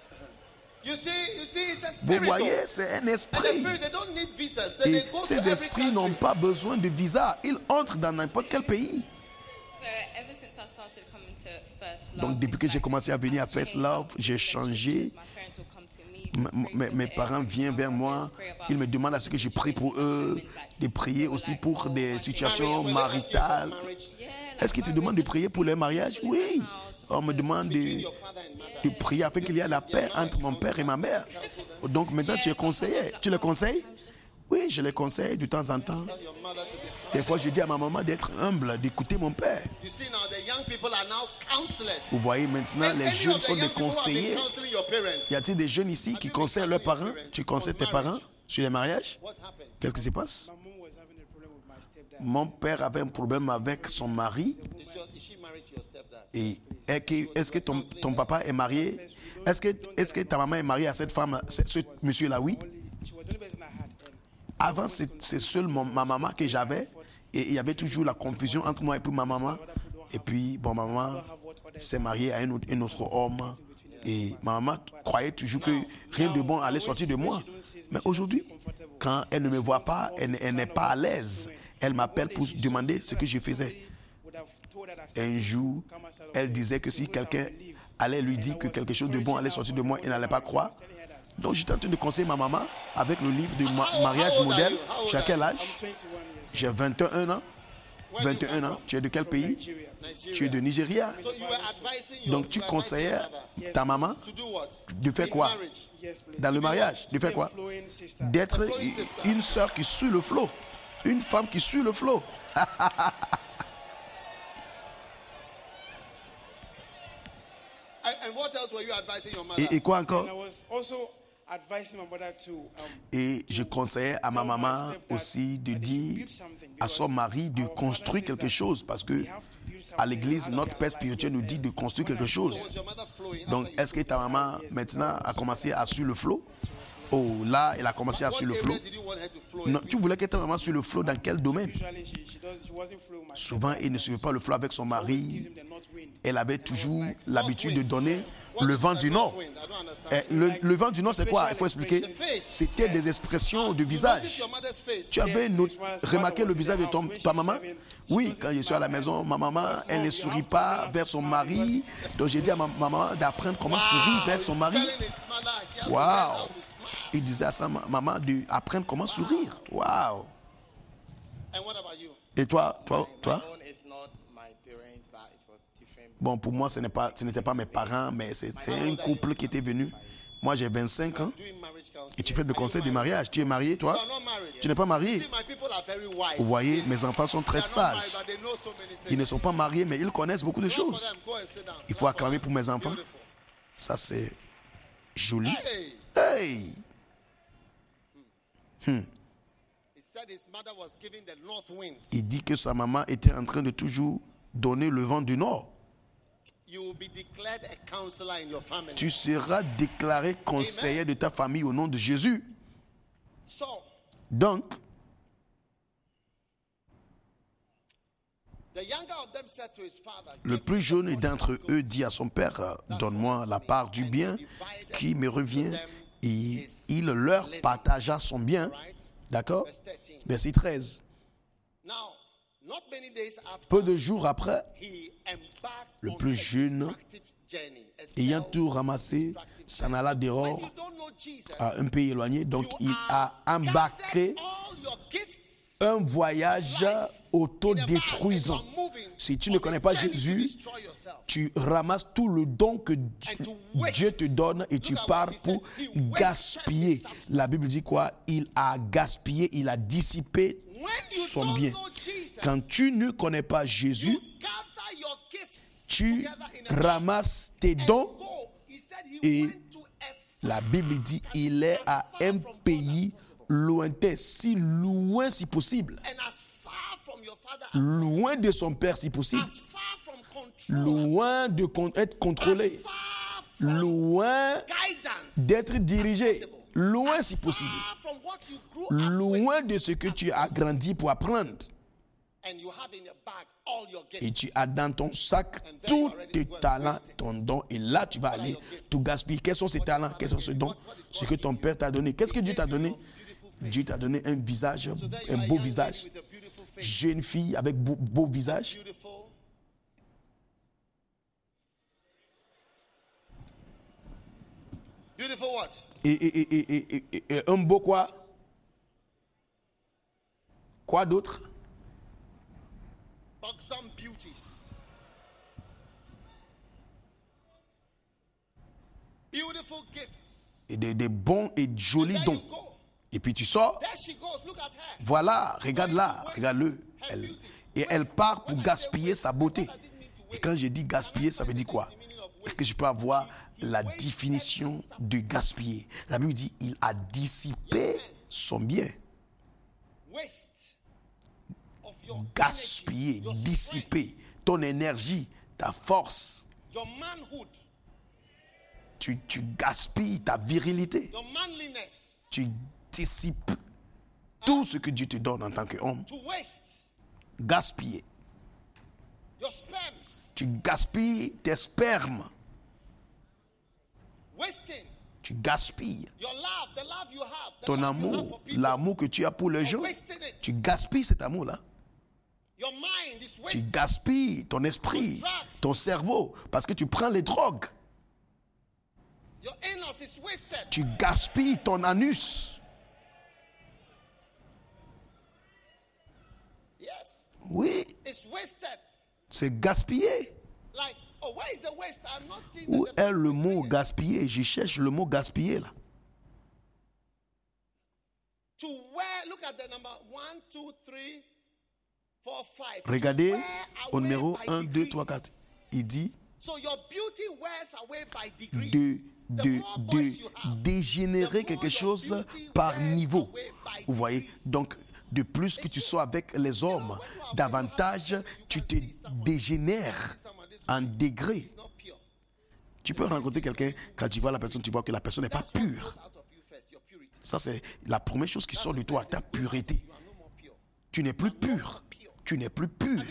You see, you see, it's a Vous spirit. voyez, oh. c'est un And the esprit. spirit, they don't need visas. They, Et they go to ces every esprits n'ont country. pas besoin de visa. Ils entrent dans n'importe quel pays. So ever since I started coming to First Love. Donc, depuis it's que j'ai like commencé à venir à I've First changed. Love, j'ai changé. My parents will come to me. M- pray Mes, for mes the parents everything. viennent vers moi, ils me demandent à ce que je prie pour eux, de prier aussi pour des situations maritales. Est-ce qu'ils te demandent de prier pour leur mariage? Oui. On me demande de, de prier afin qu'il y ait la paix entre mon père et ma mère. Donc maintenant tu es conseiller. Tu les conseilles? Oui, je les conseille de temps en temps. Your mother to be. Des fois je dis à ma maman d'être humble, d'écouter mon père. You see now, the young people are now counselors. Vous voyez maintenant, And les any jeunes of the sont young des people who have been conseillers. counseling your parents. Y a-t-il des jeunes ici qui conseillent leurs parents? Tu conseilles tes parents sur les mariages? What happened? Qu'est-ce qui se passe? My mom was having a problem with my stepdad. Mon père avait un problème avec son mari. Is, your, is she married to your stepdad? Et est-ce que, est-ce que ton, ton papa est marié? Est-ce que, est-ce que ta maman est mariée à cette femme, ce, ce monsieur-là? Oui. Only, she was the only person I had. And Avant, c'est, c'est seul mon- ma maman que j'avais. Et il y avait toujours la confusion entre moi et puis ma maman. Et puis, bon, ma maman s'est mariée à un autre, un autre homme. Et ma maman croyait toujours que rien de bon allait sortir de moi. Mais aujourd'hui, quand elle ne me voit pas, elle, elle n'est pas à l'aise. Elle m'appelle pour demander ce que je faisais. would have told her that Un jour, elle disait que si quelqu'un allait lui dire que quelque chose de bon allait sortir de moi, elle n'allait pas croire. Donc j'étais en train de conseiller ma maman avec le livre de ma- How- mariage how old are modèle. you? How old Tu as are quel you? âge? twenty-one years J'ai vingt et un ans. Where do you vingt et un come ans. from? Tu es de quel pays? Nigeria. Nigeria. Tu es de Nigeria. So you were advising your, Donc tu you were advising your conseillais mother ta maman to do what? de faire In quoi? marriage. Yes, please. Dans le mariage, de faire quoi? Flowing sister. D'être flowing sister. une sœur qui suit le flot. Une femme qui suit le flot. And, and what else were you advising your mother? Et, et quoi encore? And I was also advising my brother to um, Et je conseillais à ma maman aussi de dire à son mari de construire quelque chose parce que à l'église, notre père spirituel nous dit de construire quelque chose. Was your mother flowing? Donc, after you- est-ce que ta maman maintenant a commencé à suivre le flot? Oh, là, elle a commencé à What suivre le area flot. did you want her to flow Non, in? tu voulais qu'elle soit vraiment sur le flot dans quel domaine? Usually, she, she, does, she wasn't flow with my Souvent, elle ne suivait pas le flot avec son gives mari. him the north wind. Elle avait toujours l'habitude de donner What le is vent the du north nord. wind? I don't understand. Eh, le, le vent du nord, c'est quoi? Il faut expliquer. The face. C'était des expressions de You notice visage. your mother's face. Tu avais no- remarqué le visage de ton, ta maman? Oui, quand je suis à la maison, ma maman, elle ne sourit pas vers son mari. Donc j'ai dit à ma maman d'apprendre comment sourire vers son mari. Telling his mother she has to learn Waouh! how to smile. Il disait à sa ma- maman d'apprendre comment sourire. Waouh! And what about you? Et toi, toi, toi? My own is not my parents, but it was different. Bon, pour moi, ce n'est pas, ce n'était pas mes parents, mais c'était un couple qui était venu. Moi, j'ai vingt-cinq ans Doing marriage counseling. et tu fais des conseils de mariage. Tu es marié, toi? You are not married. Tu n'es pas marié. See, my people are very wise. Vous voyez, mes enfants sont très They are not sages. married, but they know so many things. Ils ne sont pas mariés, mais ils connaissent beaucoup de Clap for choses. them. Go and sit down. Il faut Clap for acclamer them. pour mes enfants. Beautiful. Ça, c'est joli. Hey. Hey! He said his mother was giving the north wind. Il dit que sa maman était en train de toujours donner le vent du nord. You will be declared a counselor in your family. Tu seras déclaré conseiller de ta famille au nom de Jésus. So, Donc, the younger of them said to his father, le "Give plus me the jeune portion d'entre of eux good." dit à son père, euh, donne-moi la part du bien qui me revient. Et il leur partagea son bien. D'accord? Verse thirteen. Verset treize. Now, not many days after, Peu de jours après, he embarked le on plus a jeune, destructive journey, a ayant self- tout ramassé, s'en alla When dehors you don't know Jesus, à un pays éloigné. Donc, you il are a embarqué gathered all your gifts un voyage in a bag, autodétruisant. and you are moving Si tu on ne a connais pas journey to Jésus, destroy yourself. tu ramasses tout le don que Dieu te donne et tu pars pour gaspiller. La Bible dit quoi? Il a gaspillé, il a dissipé When you son don't bien. know Jesus, Quand tu ne connais pas Jésus, you gather your gifts tu together in a bag ramasses tes and dons. go. He said he Et went to a La Bible dit il est à un pays lointain, si loin si possible, and as far from your father as, loin de son père si possible, as far from control, loin de con- être as contrôlé, far from loin guidance, d'être dirigé, loin si as possible, far from what you grew up with, loin de ce que tu as grandi pour apprendre. and you have in your bag all your Et gifts. tu as dans ton sac tous tes talents, ton don. Et là, tu vas aller tout gaspiller. Quels sont ces talents? Quels sont ces dons? Ce que ton père t'a donné. Qu'est-ce que Dieu t'a donné? Dieu t'a donné un visage, So then you un are a beau young visage. lady with a beautiful face. Jeune fille avec beau, beau visage. Beautiful. Beautiful what? Et, et, et, et, et, et- et un beau quoi? Quoi d'autre? Buxom beauties. Beautiful gifts. Et des, des bons et jolis There dons. you go. Et puis tu sors. There she goes. Look at her. Voilà, regarde-la, regarde-le. Elle, et elle part pour gaspiller sa beauté. Et quand je dis gaspiller, ça veut dire quoi? Est-ce que je peux avoir la définition de gaspiller? La Bible dit, il a dissipé son bien. Waste of your Gaspiller, energy, your strength, dissiper ton énergie, ta force. your manhood, Tu, tu gaspilles ta virilité. your manliness Tu dissipes tout ce que Dieu te donne en tant qu'homme. to waste. Gaspiller. Your sperms Tu gaspilles tes spermes. wasting. Tu gaspilles Your love, the love you have, the ton love you have amour, for people. l'amour que tu as pour les gens. wasting it. Tu gaspilles cet amour-là. Your mind is Tu wasting. gaspilles ton esprit, ton cerveau, parce que tu prends les drogues. Your anus is wasted. Tu gaspilles ton anus. Yes, Oui, it's wasted. c'est gaspillé. Like, oh, where is the waste? I'm not seeing Où the est le mot gaspiller? Je cherche le mot gaspiller là. to where. Look at the number one, two, three, four, five. To Regardez wear au away numéro by un, deux, degrees. trois, quatre. Il dit So your beauty wears away by degrees. de, The de, more boys you de have, dégénérer the quelque more your chose beauty par wears niveau. away by Vous voyez? degrees. Donc, de plus que tu sois avec les hommes, davantage tu te dégénères en degrés. It's not pure. Tu peux rencontrer quelqu'un, quand tu vois la personne, tu vois que la personne n'est pas That's what pure. goes out of you first, your purity. Ça, c'est la première chose qui sort de toi, ta pureté. Tu n'es plus pur. Tu n'es plus pur.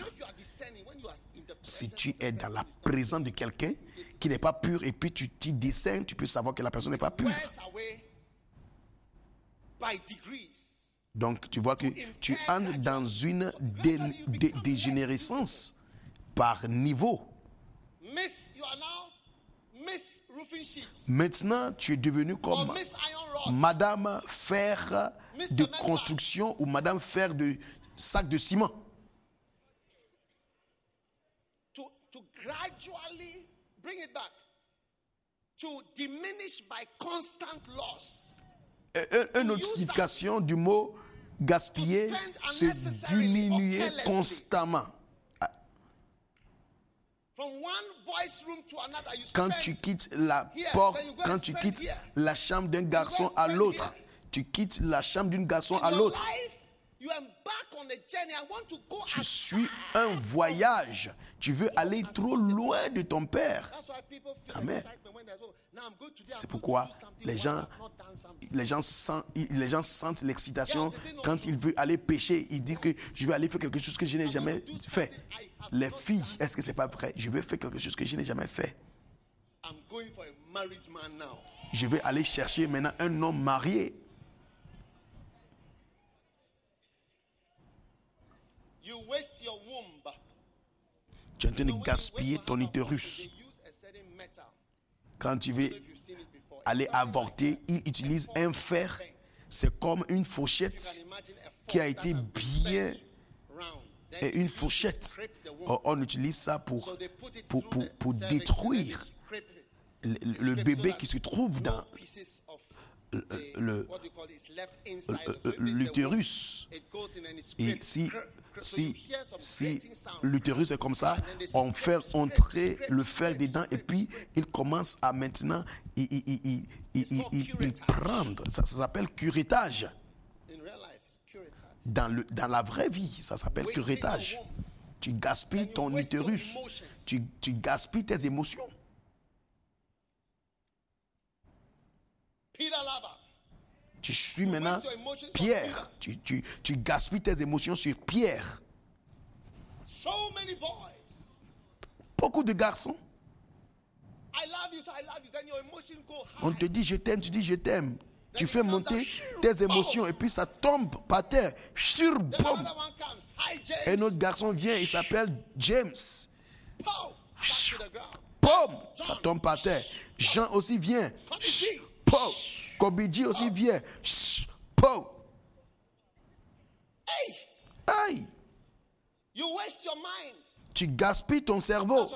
Si tu es dans la présence de quelqu'un qui n'est pas pur et puis tu t'y discernes, tu peux savoir que la personne n'est pas pure. Donc, tu vois que tu entres dans une dé- dé- dégénérescence par niveau. Maintenant, tu es devenu comme Madame Fer de construction ou Madame Fer de sac de ciment. To, to gradually bring it back. To diminish by constant loss. Une autre signification du mot gaspiller, c'est diminuer constamment. Quand tu quittes la porte, quand tu quittes la chambre d'un garçon à l'autre, tu quittes la chambre d'un garçon à l'autre. Tu suis un voyage. Tu veux aller trop loin de ton père. Amen. C'est pourquoi les gens, les gens sentent, les gens sentent l'excitation quand ils veulent aller pécher. Ils disent que je vais aller faire quelque chose que je n'ai jamais fait. Les filles, est-ce que c'est pas vrai? Je vais faire quelque chose que je n'ai jamais fait. Je vais aller chercher maintenant un homme marié. Tu es en train de gaspiller ton utérus. Quand tu veux aller avorter, ils utilisent un fer. C'est comme une fourchette qui a été bien... Et une fourchette. On utilise ça pour, pour, pour, pour détruire le, le bébé qui se trouve dans le, le, l'utérus. Et si, si, si l'utérus est comme ça, on fait entrer le fer dedans et puis il commence à maintenant il, il, il, il, il, il, il prendre. Ça, ça s'appelle curettage. Dans, le, dans la vraie vie, ça s'appelle curettage. Tu gaspilles ton utérus. Tu, tu gaspilles tes émotions. Tu suis maintenant Pierre. Tu, tu, tu gaspilles tes émotions sur Pierre. Beaucoup de garçons. On te dit je t'aime, tu dis je t'aime. Tu fais monter tes émotions et puis ça tombe par terre. Sur boum. Un autre garçon vient, il s'appelle James. Boum. Ça tombe par terre. Jean aussi vient. Boum. Kobiji aussi vient. Boum. Hey. Tu gaspilles ton cerveau.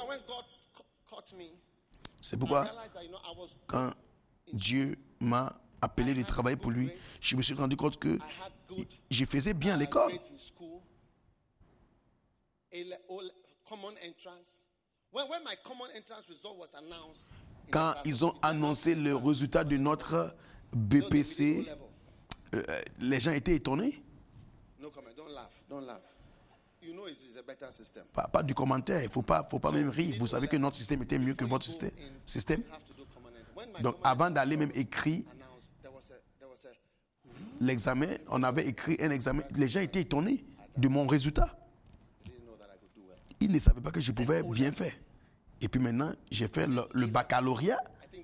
C'est pourquoi quand Dieu m'a appelé de travailler pour lui, je me suis rendu compte que je faisais bien à l'école. Quand ils ont annoncé le résultat de notre B P C, euh, les gens étaient étonnés. Pas, pas du commentaire, il ne faut pas, faut pas même rire. Vous savez que notre système était mieux que votre système. système. Donc avant d'aller même écrire l'examen, on avait écrit un examen. Les gens étaient étonnés de mon résultat. Ils ne savaient pas que je pouvais bien faire. Et puis maintenant, j'ai fait le, le baccalauréat.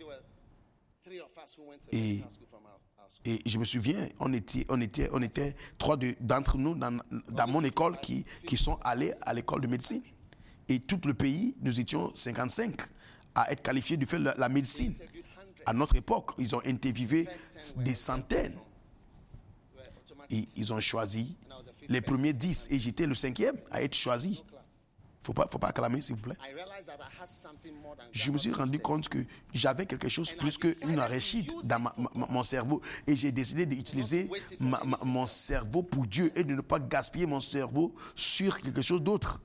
Et, et je me souviens, on était, on était, on était trois de, d'entre nous dans, dans mon école qui, qui sont allés à l'école de médecine. Et tout le pays, nous étions cinquante-cinq à être qualifiés de faire la, la médecine. À notre époque, ils ont interviewé des centaines. Et ils ont choisi les premiers dix. Et j'étais le cinquième à être choisi. Il ne faut pas, faut pas acclamer, s'il vous plaît. Je me suis rendu compte que j'avais quelque chose plus qu'une arachide dans ma, ma, mon cerveau. Et j'ai décidé d'utiliser ma, ma, mon cerveau pour Dieu et de ne pas gaspiller mon cerveau sur quelque chose d'autre.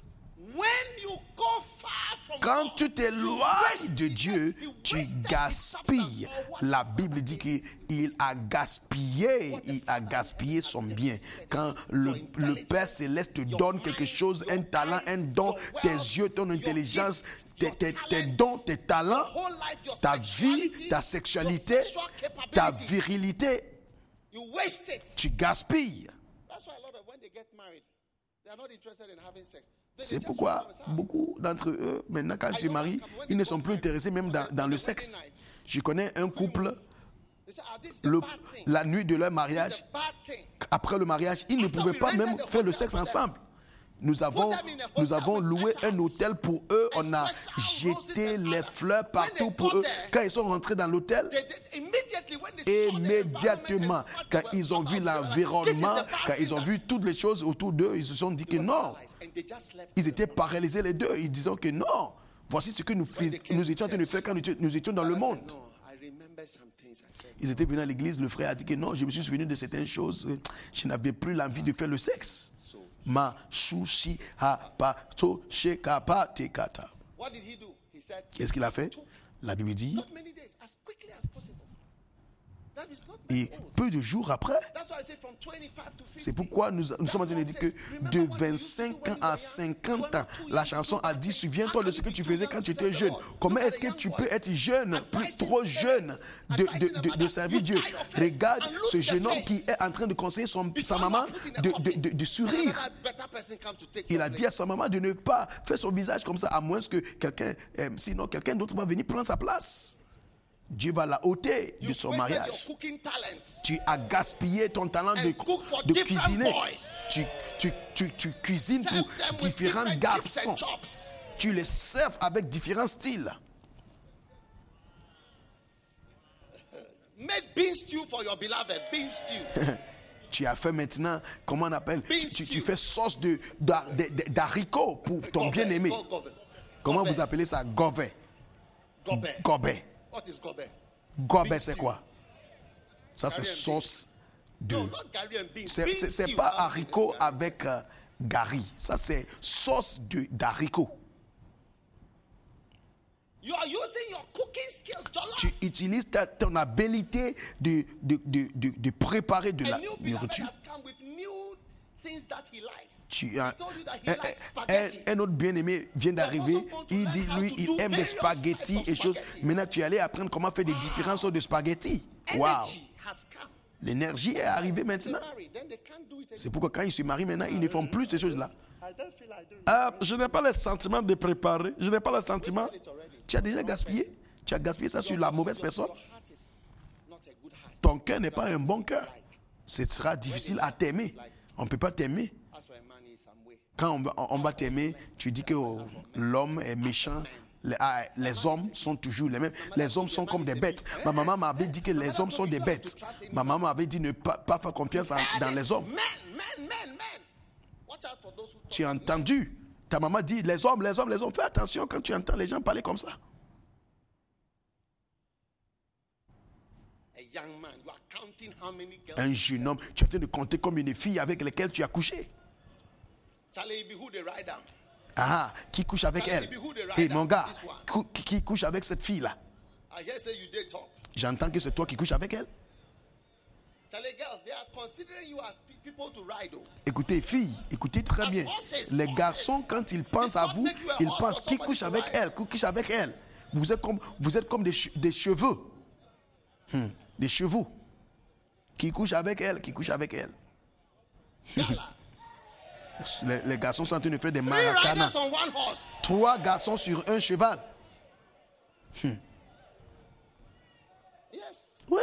Quand tu t'éloignes de Dieu, tu gaspilles. La Bible dit qu'il a gaspillé, il a gaspillé son bien. Quand le, le Père Céleste te donne quelque chose, un talent, un don, tes yeux, ton intelligence, tes, tes, tes dons, tes talents, ta vie, ta sexualité, ta virilité, You waste it. Tu gaspilles. That's why a lot of when they get married, they are not interested in having sex. They- they C'est just pourquoi want to have- beaucoup d'entre eux, maintenant quand ils se marient, ils ne sont plus intéressés même dans, dans le sexe. Je connais un couple, They say, ah, this is the le- bad thing. la nuit de leur This is mariage, the bad thing. après le mariage, ils ne pouvaient pas même faire le sexe ensemble. Nous avons, nous avons loué un hôtel pour eux. On a jeté les fleurs partout pour eux. Quand ils sont rentrés dans l'hôtel, They, they, immediately when they saw the immédiatement, environment and quand what ils ont vu was going on, l'environnement, this is the bad quand thing ils ont that- vu toutes les choses autour d'eux, ils se sont dit que non. And they just slept. Ils étaient paralysés les deux. Ils disaient que non. Voici ce que nous, fais- nous étions en train de faire quand nous étions- nous étions dans le monde. No, I remember some things I said. Ils étaient venus à l'église, le frère a dit que non, je me suis souvenu de certaines choses. Je n'avais plus l'envie de faire le sexe. Ma shushi ha pa to shekapa tekata. What did he do? He said, Qu'est-ce qu'il a fait? La Bible dit, not many days, as quickly as possible. That is not very et old. peu de jours après, That's why I say from twenty-five to fifty. c'est pourquoi nous, nous sommes en train de dire que de vingt-cinq ans à cinquante ans, la chanson a dit, souviens-toi de ce que tu faisais quand tu étais jeune. Comment est-ce que tu peux être jeune, plus trop jeune, de, de, de, de servir Dieu? Regarde ce jeune homme qui est en train de conseiller son, sa maman de, de, de, de sourire. Il a dit à sa maman de ne pas faire son visage comme ça, à moins que quelqu'un, euh, sinon quelqu'un d'autre va venir prendre sa place. Dieu va la ôter de son mariage. Tu as gaspillé ton talent de, de cuisiner. Tu, tu, tu, tu cuisines pour différents garçons. Tu les serves avec différents styles. Make bean stew for your beloved. Bean stew. Tu as fait maintenant, comment on appelle? Tu, tu, tu fais sauce de, d'ha- de- de- d'haricots pour ton bien-aimé. It's called gobe. Comment Gobe. vous appelez ça? Gobe. Gobe. Gobe. What is gobe? Gobe, c'est quoi? Ça, c'est sauce de... No, not Ghanaian beans. C'est, Bean c'est, c'est stew. pas Ah, haricot avec euh, gari. Ça, c'est sauce de, d'haricot. You are using your cooking skill, Jollof. Tu utilises ta, ton habilité de, de, de, de, de préparer de la A new beloved nourriture. has come with new things that he likes. Tu He as- told you that he un, likes un- spaghetti. un autre bien-aimé vient d'arriver. Il dit, lui, il aime les spaghettis et choses. Maintenant, tu es allé apprendre comment faire des différentes sortes de spaghettis. Wow! Energy has come. L'énergie est arrivée maintenant. Married, then they can't do it C'est pourquoi quand ils se marient maintenant, ils ne font plus ces choses-là. I don't feel I do. Ah, je n'ai pas le sentiment de préparer. Je n'ai pas le sentiment. Tu as déjà gaspillé. Tu as gaspillé ça sur la mauvaise personne. Your heart is not a good heart. Ton cœur n'est pas un bon cœur. Ce sera difficile à t'aimer. On ne peut pas t'aimer. As for a man in some way. Quand on va, on va t'aimer, tu dis que oh, l'homme est méchant. Les, ah, les hommes sont toujours les mêmes. Les hommes sont comme des bêtes. Ma maman m'avait dit que les hommes sont des bêtes. Ma maman m'avait dit ne pas, pas faire confiance en- dans les hommes. Men, men, men, men. Watch out for those who talk. Tu as entendu? Ta maman dit les hommes, les hommes, les hommes. Fais attention quand tu entends les gens parler comme ça. A young man, you are counting how many girls. Un jeune homme, tu es en train de compter combien de filles avec lesquelles tu as couché. Charlie, be who they ride down. Ah, qui couche avec elle? Et mon gars, cou- qui, qui couche avec cette fille-là? I hear say you did talk. J'entends que c'est toi qui couches avec elle. Charlie, girls, they are considering you as pe- people to ride. Oh. Écoutez, filles, écoutez très bien. Les garçons, quand ils pensent à vous, ils pensent qui couche avec elle, qui couche avec elle. Vous êtes comme, vous êtes comme des, che- des cheveux. Hmm, des chevaux. Qui couche avec elle, qui couche avec elle. Les, les garçons sont en train de faire des Three maracana. riders on one horse. Trois garçons sur un cheval. Yes. Oui.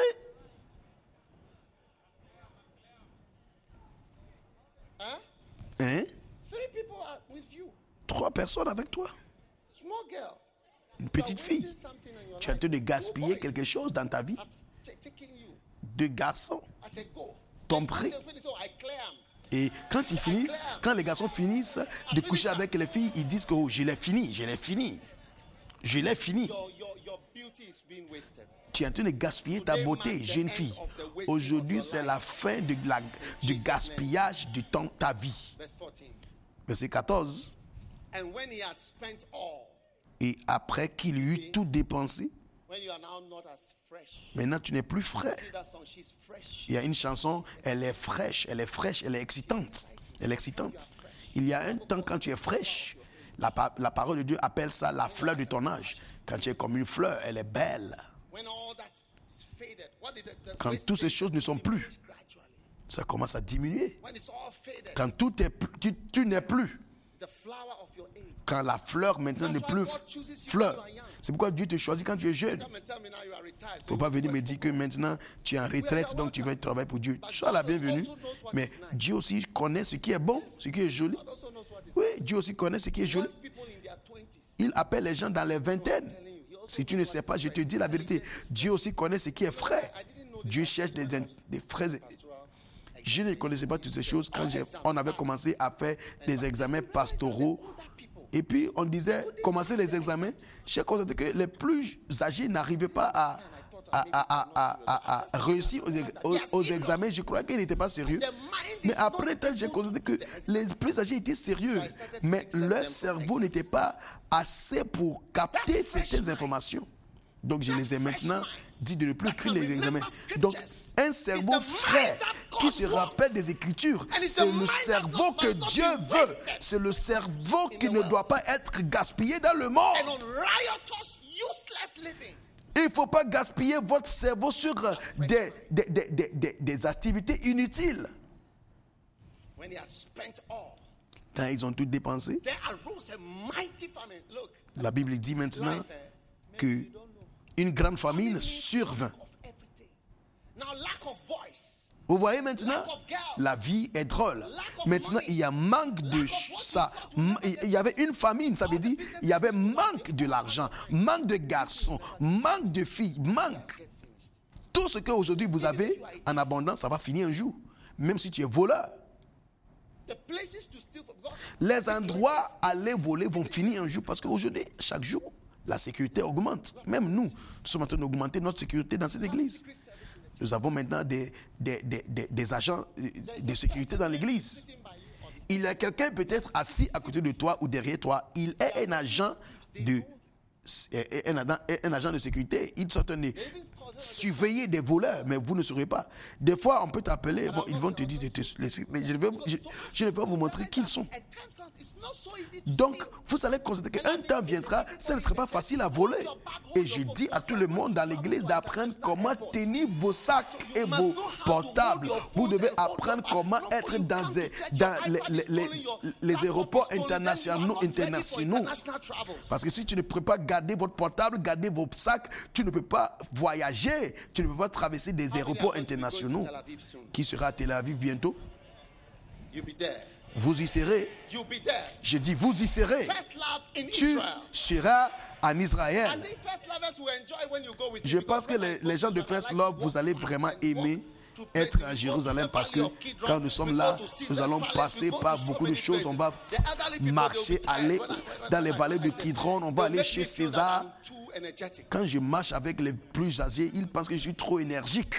Huh? Hein? Three people are with you. Trois personnes avec toi. Small girl. Une petite fille. Wasting something on your Tu es en life. train de Two gaspiller boys quelque chose dans ta vie. have t- taken you Deux garçons. at a go. Ton And prix. when they finish, oh, I clear 'em. Et quand ils finissent, quand les garçons finissent de coucher avec les filles, ils disent que oh, je l'ai fini, je l'ai fini. Je l'ai fini. Your, your, your beauty is being wasted. Tu es en train de gaspiller ta beauté, jeune fille. Aujourd'hui, c'est la fin de la, du gaspillage de ton, ta vie. Verse fourteen. Verset quatorze. And when he had spent all, Et après qu'il eut tout dépensé, when you are now not as fresh. maintenant tu n'es plus frais. See that song? She's fresh. Il y a une chanson, elle est fraîche, elle est fraîche, elle est excitante. Elle est excitante. Il y a un temps quand tu es fraîche, la, pa- la parole de Dieu appelle ça la fleur de ton âge. Quand tu es comme une fleur, elle est belle. When all that is faded, what did the, the Quand waste toutes ces say? choses ne sont plus, ça commence à diminuer. when it's all faded, Quand tout est, tu, tu n'es plus. the flower of your age. Quand la fleur maintenant n'est plus fleur. C'est pourquoi Dieu te choisit quand tu es jeune. Come and tell me now you are retired. Il ne faut pas venir me dire que maintenant tu es en retraite, donc tu vas travailler pour Dieu. Sois la bienvenue. Mais Dieu aussi connaît ce qui est bon, ce qui est joli. God also knows what is Oui, Dieu aussi connaît ce qui est joli. people in their twenties. Il appelle les gens dans les vingtaines. Si tu ne sais pas, je te dis la vérité. Dieu aussi connaît ce qui est frais. Dieu cherche des, des frais. Je ne connaissais pas toutes ces choses quand j'ai- on avait commencé à faire des examens pastoraux. Et puis, on disait, commencer les examens. J'ai constaté que les plus âgés n'arrivaient pas à, à, à, à, à, à réussir aux, ex- aux- aux examens. Je crois qu'ils n'étaient pas sérieux. Mais après, tant, j'ai constaté que les plus âgés étaient sérieux. Mais leur cerveau n'était pas assez pour capter certaines informations. Donc, je les ai maintenant dit de ne plus écrire les examens. Donc, un cerveau frais qui se rappelle des Écritures, c'est le cerveau que Dieu veut. C'est le cerveau qui ne doit pas être gaspillé dans le And monde. on riotous, useless living. Il ne faut pas gaspiller votre cerveau sur euh, des, des, des, des, des, des activités inutiles. When he had spent all, Quand ils ont tout dépensé, there arose a mighty famine. Look, la Bible dit maintenant life, eh, que you don't know. une grande famine survint. Of everything. Now, lack of boys. Vous voyez maintenant, la vie est drôle. Maintenant, il y a manque de ça. Il y avait une famine, ça veut dire il y avait manque de l'argent, manque de garçons, manque de filles, manque. Tout ce qu'aujourd'hui vous avez en abondance, ça va finir un jour. Même si tu es voleur. The places to steal from God. Les endroits à aller voler vont finir un jour parce qu'aujourd'hui, chaque jour, la sécurité augmente. Même nous, nous sommes en train d'augmenter notre sécurité dans cette église. Nous avons maintenant des, des, des, des, des agents de sécurité dans l'église. Il y a quelqu'un peut-être assis à côté de toi ou derrière toi. Il est un agent de, un, agent- un agent de sécurité. Ils sont en train de surveiller des voleurs, mais vous ne saurez pas. Des fois, on peut t'appeler, bon, ils vont te dire de te les suivre, mais je ne vais, je, je ne vais pas vous montrer qui ils sont. At times, God, it's not so easy to Donc, steal. vous allez constater qu'un temps viendra, ça ne sera pas facile à voler. Et je dis à tout le monde dans l'église d'apprendre comment tenir vos sacs et vos portables. Vous devez apprendre comment être dans, des, dans les, les, les, les aéroports internationaux, internationaux. Parce que si tu ne peux pas garder votre portable, garder vos sacs, tu ne peux pas voyager. Tu ne peux pas traverser des aéroports internationaux. Qui sera à Tel Aviv bientôt? You'll be there. Vous y serez. You'll be there. Je dis, vous y serez. First love in Tu Israel. seras en I Israël. think first lovers will enjoy when you go with Je me, pense que because les, when I les gens de go to First Jerusalem, Love, vous allez vraiment aimer être à Jérusalem parce que quand nous sommes là, nous allons passer par beaucoup de choses. On va marcher, aller dans les vallées de Kidron, on va aller chez César. Quand je marche avec les plus âgés, ils pensent que je suis trop énergique.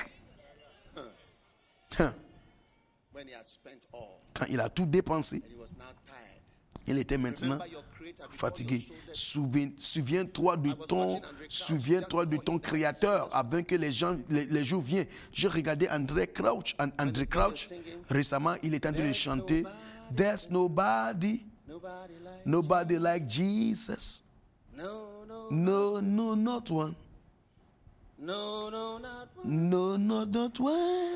Hein. When he had spent all, Quand il a tout dépensé, he was now tired. il était maintenant Remember your creator before fatigué. your shoulders. Souviens- Souviens-toi de ton, souviens-toi de ton créateur avant que les gens, les, les jours viennent. J'ai regardé André Crouch, An- André Crouch. Récemment, il est en train de chanter There's nobody, Nobody like nobody like Jesus. no, no, No, no, not one. no, no, not one. No, no, not one.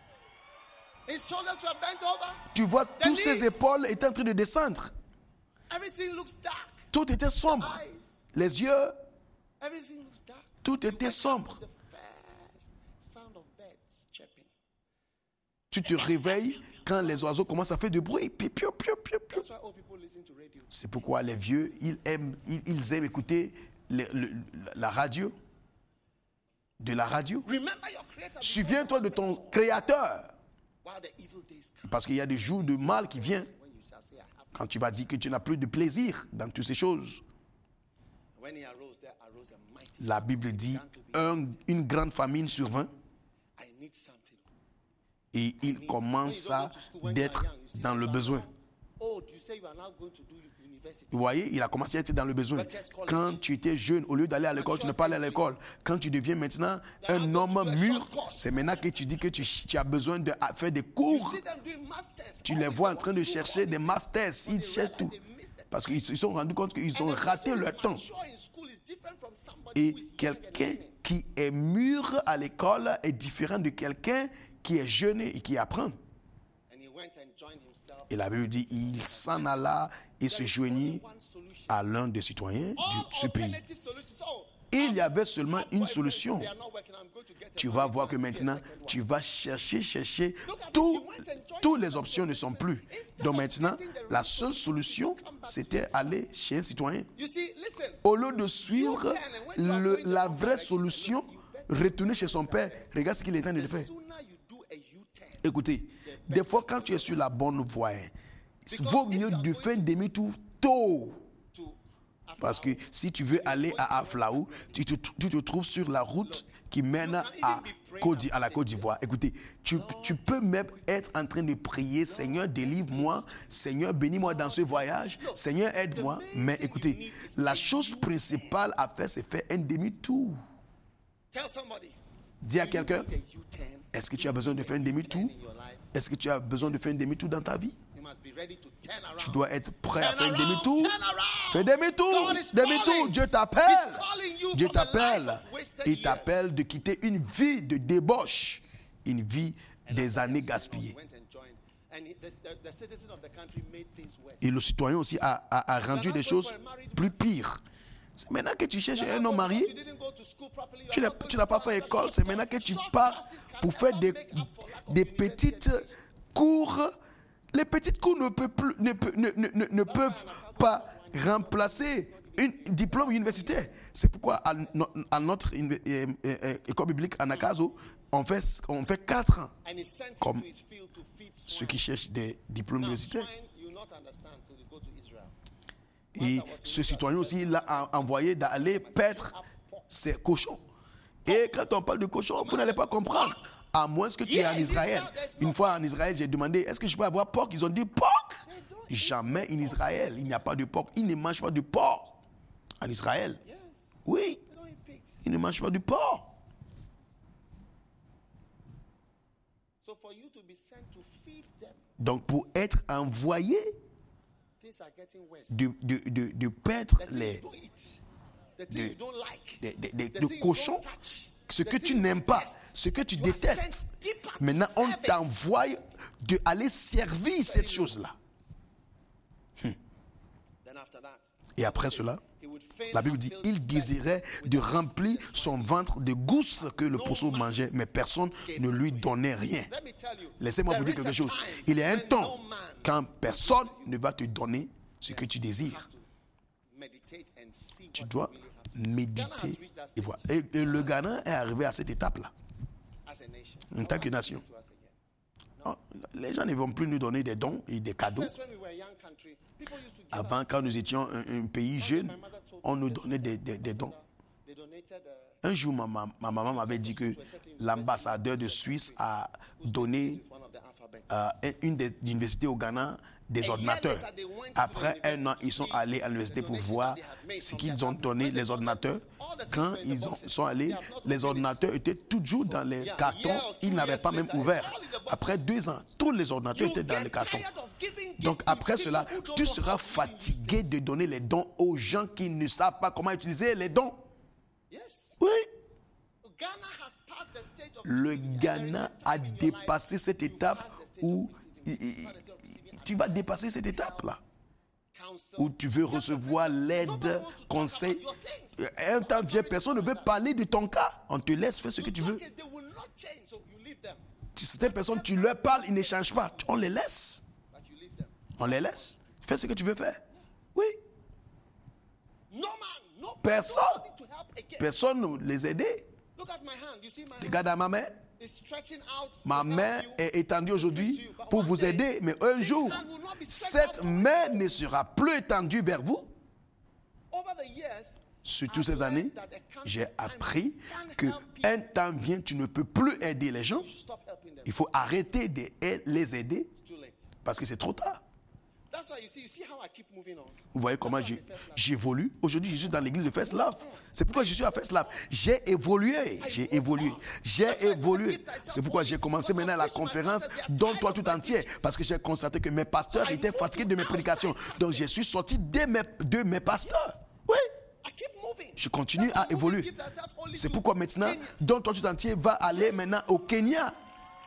His shoulders were bent over. Tu vois, tous ses épaules étaient en train de descendre. Everything looks dark. Tout était sombre. Eyes. Les yeux, Everything looks dark. tout était sombre. The first sound of birds chirping. Tu te réveilles quand les oiseaux commencent à faire du bruit. Piou, piou, piou, piou, piou. That's why old people listen to radio. C'est pourquoi les vieux, ils aiment, ils, ils aiment écouter le- le- la radio. De la radio. Remember your creator. Souviens-toi de ton créateur. While the evil days come, Parce qu'il y a des jours de mal qui viennent. when you shall say, I have. Quand tu vas dire que tu n'as plus de plaisir dans toutes ces choses. When he arose, there arose a mighty. La Bible dit, un- une grande famine survint. I need something. Et il commence à d'être dans le besoin. Oh, you say you are now going to do university. Vous voyez, il a commencé à être dans le besoin. Quand tu étais jeune, au lieu d'aller à l'école, tu ne pas allé à l'école. Quand tu deviens maintenant un homme mûr, c'est maintenant que tu dis que tu, tu as besoin de faire des You cours. see them doing masters. Tu les vois en train de chercher des masters. Ils cherchent tout. Parce qu'ils se sont rendus compte qu'ils ont raté leur temps. Et quelqu'un qui est mûr à l'école est différent de quelqu'un qui est jeune et qui apprend. And he went and joined himself. Et la Bible dit, il s'en alla et se joignit à l'un des citoyens de ce pays. Alternative solutions. Oh, Il y avait seulement une solution. they are not working. I'm going to get a Tu vas married voir man que to be a maintenant, second tu one. vas chercher, chercher. Tout, toutes les options ne sont plus. Donc maintenant, la seule solution, c'était aller chez un citoyen. You see, listen. Au lieu de suivre le- la vraie solution, retourner chez son père, regarde ce qu'il est en train de The faire. sooner you do a U-turn, Écoutez, des fois quand tu es sur la bonne voie, hein, il vaut mieux de faire un demi-tour tôt. to Parce que si tu veux aller à Aflaou, tu te, tu te trouves sur la route qui mène à, Côte d'I- à la Côte d'Ivoire. Écoutez, tu, tu peux même être en train de prier, Seigneur, délivre-moi, Seigneur, bénis-moi dans ce voyage, Seigneur, aide-moi. Mais écoutez, la chose principale à faire, c'est faire un demi-tour. tell somebody. Dis à quelqu'un, A U-turn est-ce que tu as besoin de faire un demi-tour? in your life. Est-ce que tu as besoin de faire un demi-tour dans ta vie? You must be ready to turn around. Tu dois être prêt à Turn faire un around, demi-tour. turn around. Fais demi-tour, God is demi-tour. calling. Dieu t'appelle. He's calling you Dieu from a t'appelle. life of wasted Il years. t'appelle de quitter une vie de débauche, une vie des années gaspillées. Went and joined. And he- the, the, the citizen of the country made things worse. Et le citoyen aussi a, a- a rendu des choses plus pires. C'est maintenant que tu cherches un homme marié, You didn't go to school properly. You tu are n'as not going tu n'as pas to fait class. école, c'est maintenant que tu pars pour faire des, des petites cours. Les petites cours ne, peuvent plus- ne, peut- ne- ne- ne- ne peuvent pas remplacer un diplôme universitaire. C'est pourquoi à, no- à notre inve- euh, euh, euh, école biblique à Nakazo, on fait, on fait quatre ans. And he sent him Comme to his field to feed Ceux swine. qui cherchent des diplômes Now, universitaires. swine, you will not understand till you go to Israel. Et ce citoyen aussi, il a envoyé d'aller paître ses cochons. Et quand on parle de cochons, vous n'allez pas comprendre. À moins que tu es en Israël. Une fois en Israël, j'ai demandé, est-ce que je peux avoir porc? Ils ont dit, porc? Jamais en Israël, il n'y a pas de porc. Ils ne mangent pas de porc. En Israël. Yes. Oui, They don't eat pigs. ils ne mangent pas de porc. So for you to be sent to feed them, Donc pour être envoyé things are getting worse. de, de, de, de paître The thing les, you don't eat, the thing you don't like, des, des- des- the de thing you cochons, don't touch, ce the que thing tu you n'aimes pas, detest. ce que tu You are détestes. sent deeper to Maintenant, on serve it. t'envoie de aller servir cette chose-là. Then after that, Et après cela, he would fail la Bible and dit, fail il to désirait de remplir son ventre de gousses que le pourceau mangeait, mais personne ne lui donnait rien. Let me tell you, Laissez-moi vous there dire is quelque a chose. time Il y a un when temps no man quand personne ne va te donner ce que tu désires. meditate and see Tu what dois really happens méditer et voir. Et, et le Ghana est arrivé à cette étape-là, as a nation. en tant que nation. To us again. Oh, les gens ne vont plus nous donner des dons et des cadeaux. First, when we were a young country, people used to give Avant, us. quand nous étions un, un pays jeune, My mother told on me nous this, donnait des, des- des dons. They donated uh, Un jour, ma, ma- ma maman m'avait dit que l'ambassadeur de Suisse a donné one of the alphabet. à une des universités au Ghana des ordinateurs. Après un an, ils sont allés à l'université pour voir ce qu'ils ont donné, les ordinateurs. Quand ils ont- sont allés, les ordinateurs étaient toujours dans les cartons. Ils n'avaient pas même ouvert. Après deux ans, tous les ordinateurs étaient dans les cartons. Donc après cela, tu seras fatigué de donner les dons aux gens qui ne savent pas comment utiliser les dons. Yes. Oui. Ghana has passed the stage of Le Ghana a dépassé cette étape où i- i- i- tu vas dépasser cette étape-là, council. où tu veux recevoir l'aide, conseil. Un temps vient, personne ne veut parler de ton cas. On te laisse faire ce que tu veux. Okay, they will not change, so you leave them. Certaines personnes, tu leur parles, ils ne changent pas. On les laisse. But you leave them. On les laisse. Fais ce que tu veux faire. Oui. No man, no Personne. nobody to help again. Personne ne les aider. Look at my hand. You see my hand Regarde à ma main. is stretching out. Ma to help main you. est étendue aujourd'hui pour vous aider, mais un jour, cette main ne sera plus étendue vers vous. Over the years, Sur toutes ces années, j'ai appris que un temps vient, tu ne peux plus aider les gens. stop helping them. Il faut arrêter de les aider It's too late. parce que c'est trop tard. That's why you see, you see how I keep moving on. Vous voyez comment j'ai- j'évolue. Aujourd'hui, je suis dans l'église de First Love. C'est pourquoi je suis à First Love. J'ai évolué. J'ai évolué. J'ai évolué. C'est pourquoi j'ai commencé maintenant la conférence Donne-toi tout entier. Parce que j'ai constaté que mes pasteurs étaient fatigués de mes prédications. Donc, je suis sorti de mes, de mes pasteurs. Oui. I keep moving. Je continue à That's why moving évoluer. keeps ourselves only C'est to pourquoi maintenant, Kenya. Donne-toi tout entier va aller maintenant au Kenya. Yes.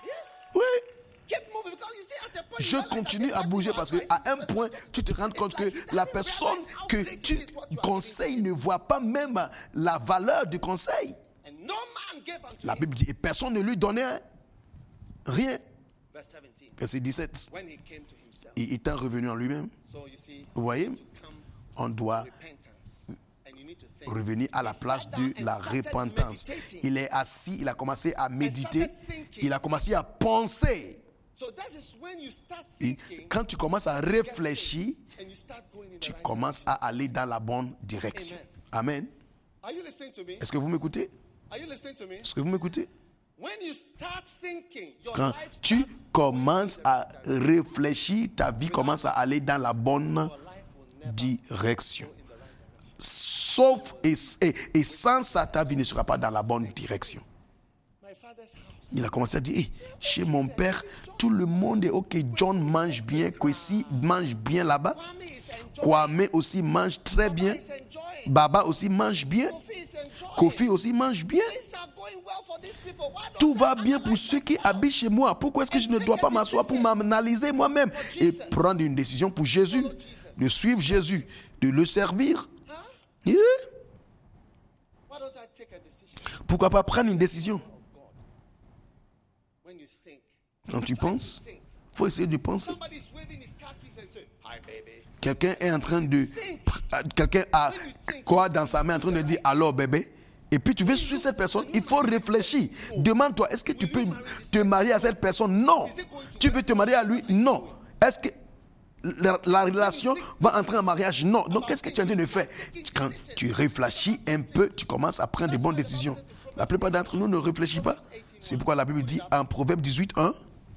Oui. Keep moving because you see at a point Je you realize that continue the à person bouger you parce que advise à is un point, responsible. tu te rends compte que It's like he la doesn't personne realize how que great tu it is what you are conseilles ne voit pas même la valeur du conseil. And no man gave unto La him. Bible dit, et personne ne lui donnait rien. Verse seventeen. Verset dix-sept. When he came to himself. Et étant revenu en lui-même, So you see, vous voyez, to come on doit repentance. And you need to think. revenir à la He place sat down de and la started repentance. meditating. Il est assis, il a commencé à méditer, started thinking. il a commencé à penser. So that is when you start Et thinking quand tu commences à réfléchir, and you start going in the tu right commences à aller dans la bonne direction. Amen. direction. Are you listening to me? Est-ce que vous m'écoutez? Are you listening to me? Est-ce que vous m'écoutez? When you start thinking, your Quand life tu starts commences à réfléchir, ta vie commence à aller dans la bonne your life will never direction. go in the right direction. Sauf et, et, et sans ça, ta vie ne sera pas dans la bonne direction. My father's house. Il a commencé à dire, hey, chez mon père, tout le monde est OK. John mange bien, Kwesi mange bien là-bas. Kwame is enjoying. Kwame aussi mange très bien. Is enjoying. Baba aussi mange bien. Kofi is enjoying. Kofi aussi mange bien. Things are going well for these people. Why don't Tout I va bien pour analyze ceux qui myself? habitent chez moi. Pourquoi est-ce que je ne dois pas m'asseoir pour m'analyser moi-même et prendre une décision pour Jésus, de suivre Jésus, de le servir? Yeah. Why don't I take a decision Pourquoi pas prendre une décision? of God? When you think, Quand tu penses, think. il faut essayer de penser. Somebody's waving his car keys and say, "Hi, baby." Quelqu'un est en train de... Quelqu'un a quoi dans sa main en train de dire « Alors bébé ?» Et puis tu veux suivre cette personne, il faut réfléchir. Demande-toi, est-ce que tu peux te marier à cette personne? Non. Tu veux te marier à lui? Non. Est-ce que la, la relation va entrer en mariage? Non. Donc qu'est-ce que tu es en train de faire? Quand tu réfléchis un peu, tu commences à prendre des bonnes décisions. La plupart d'entre nous ne réfléchissent pas. C'est pourquoi la Bible dit en Proverbe dix-huit, un,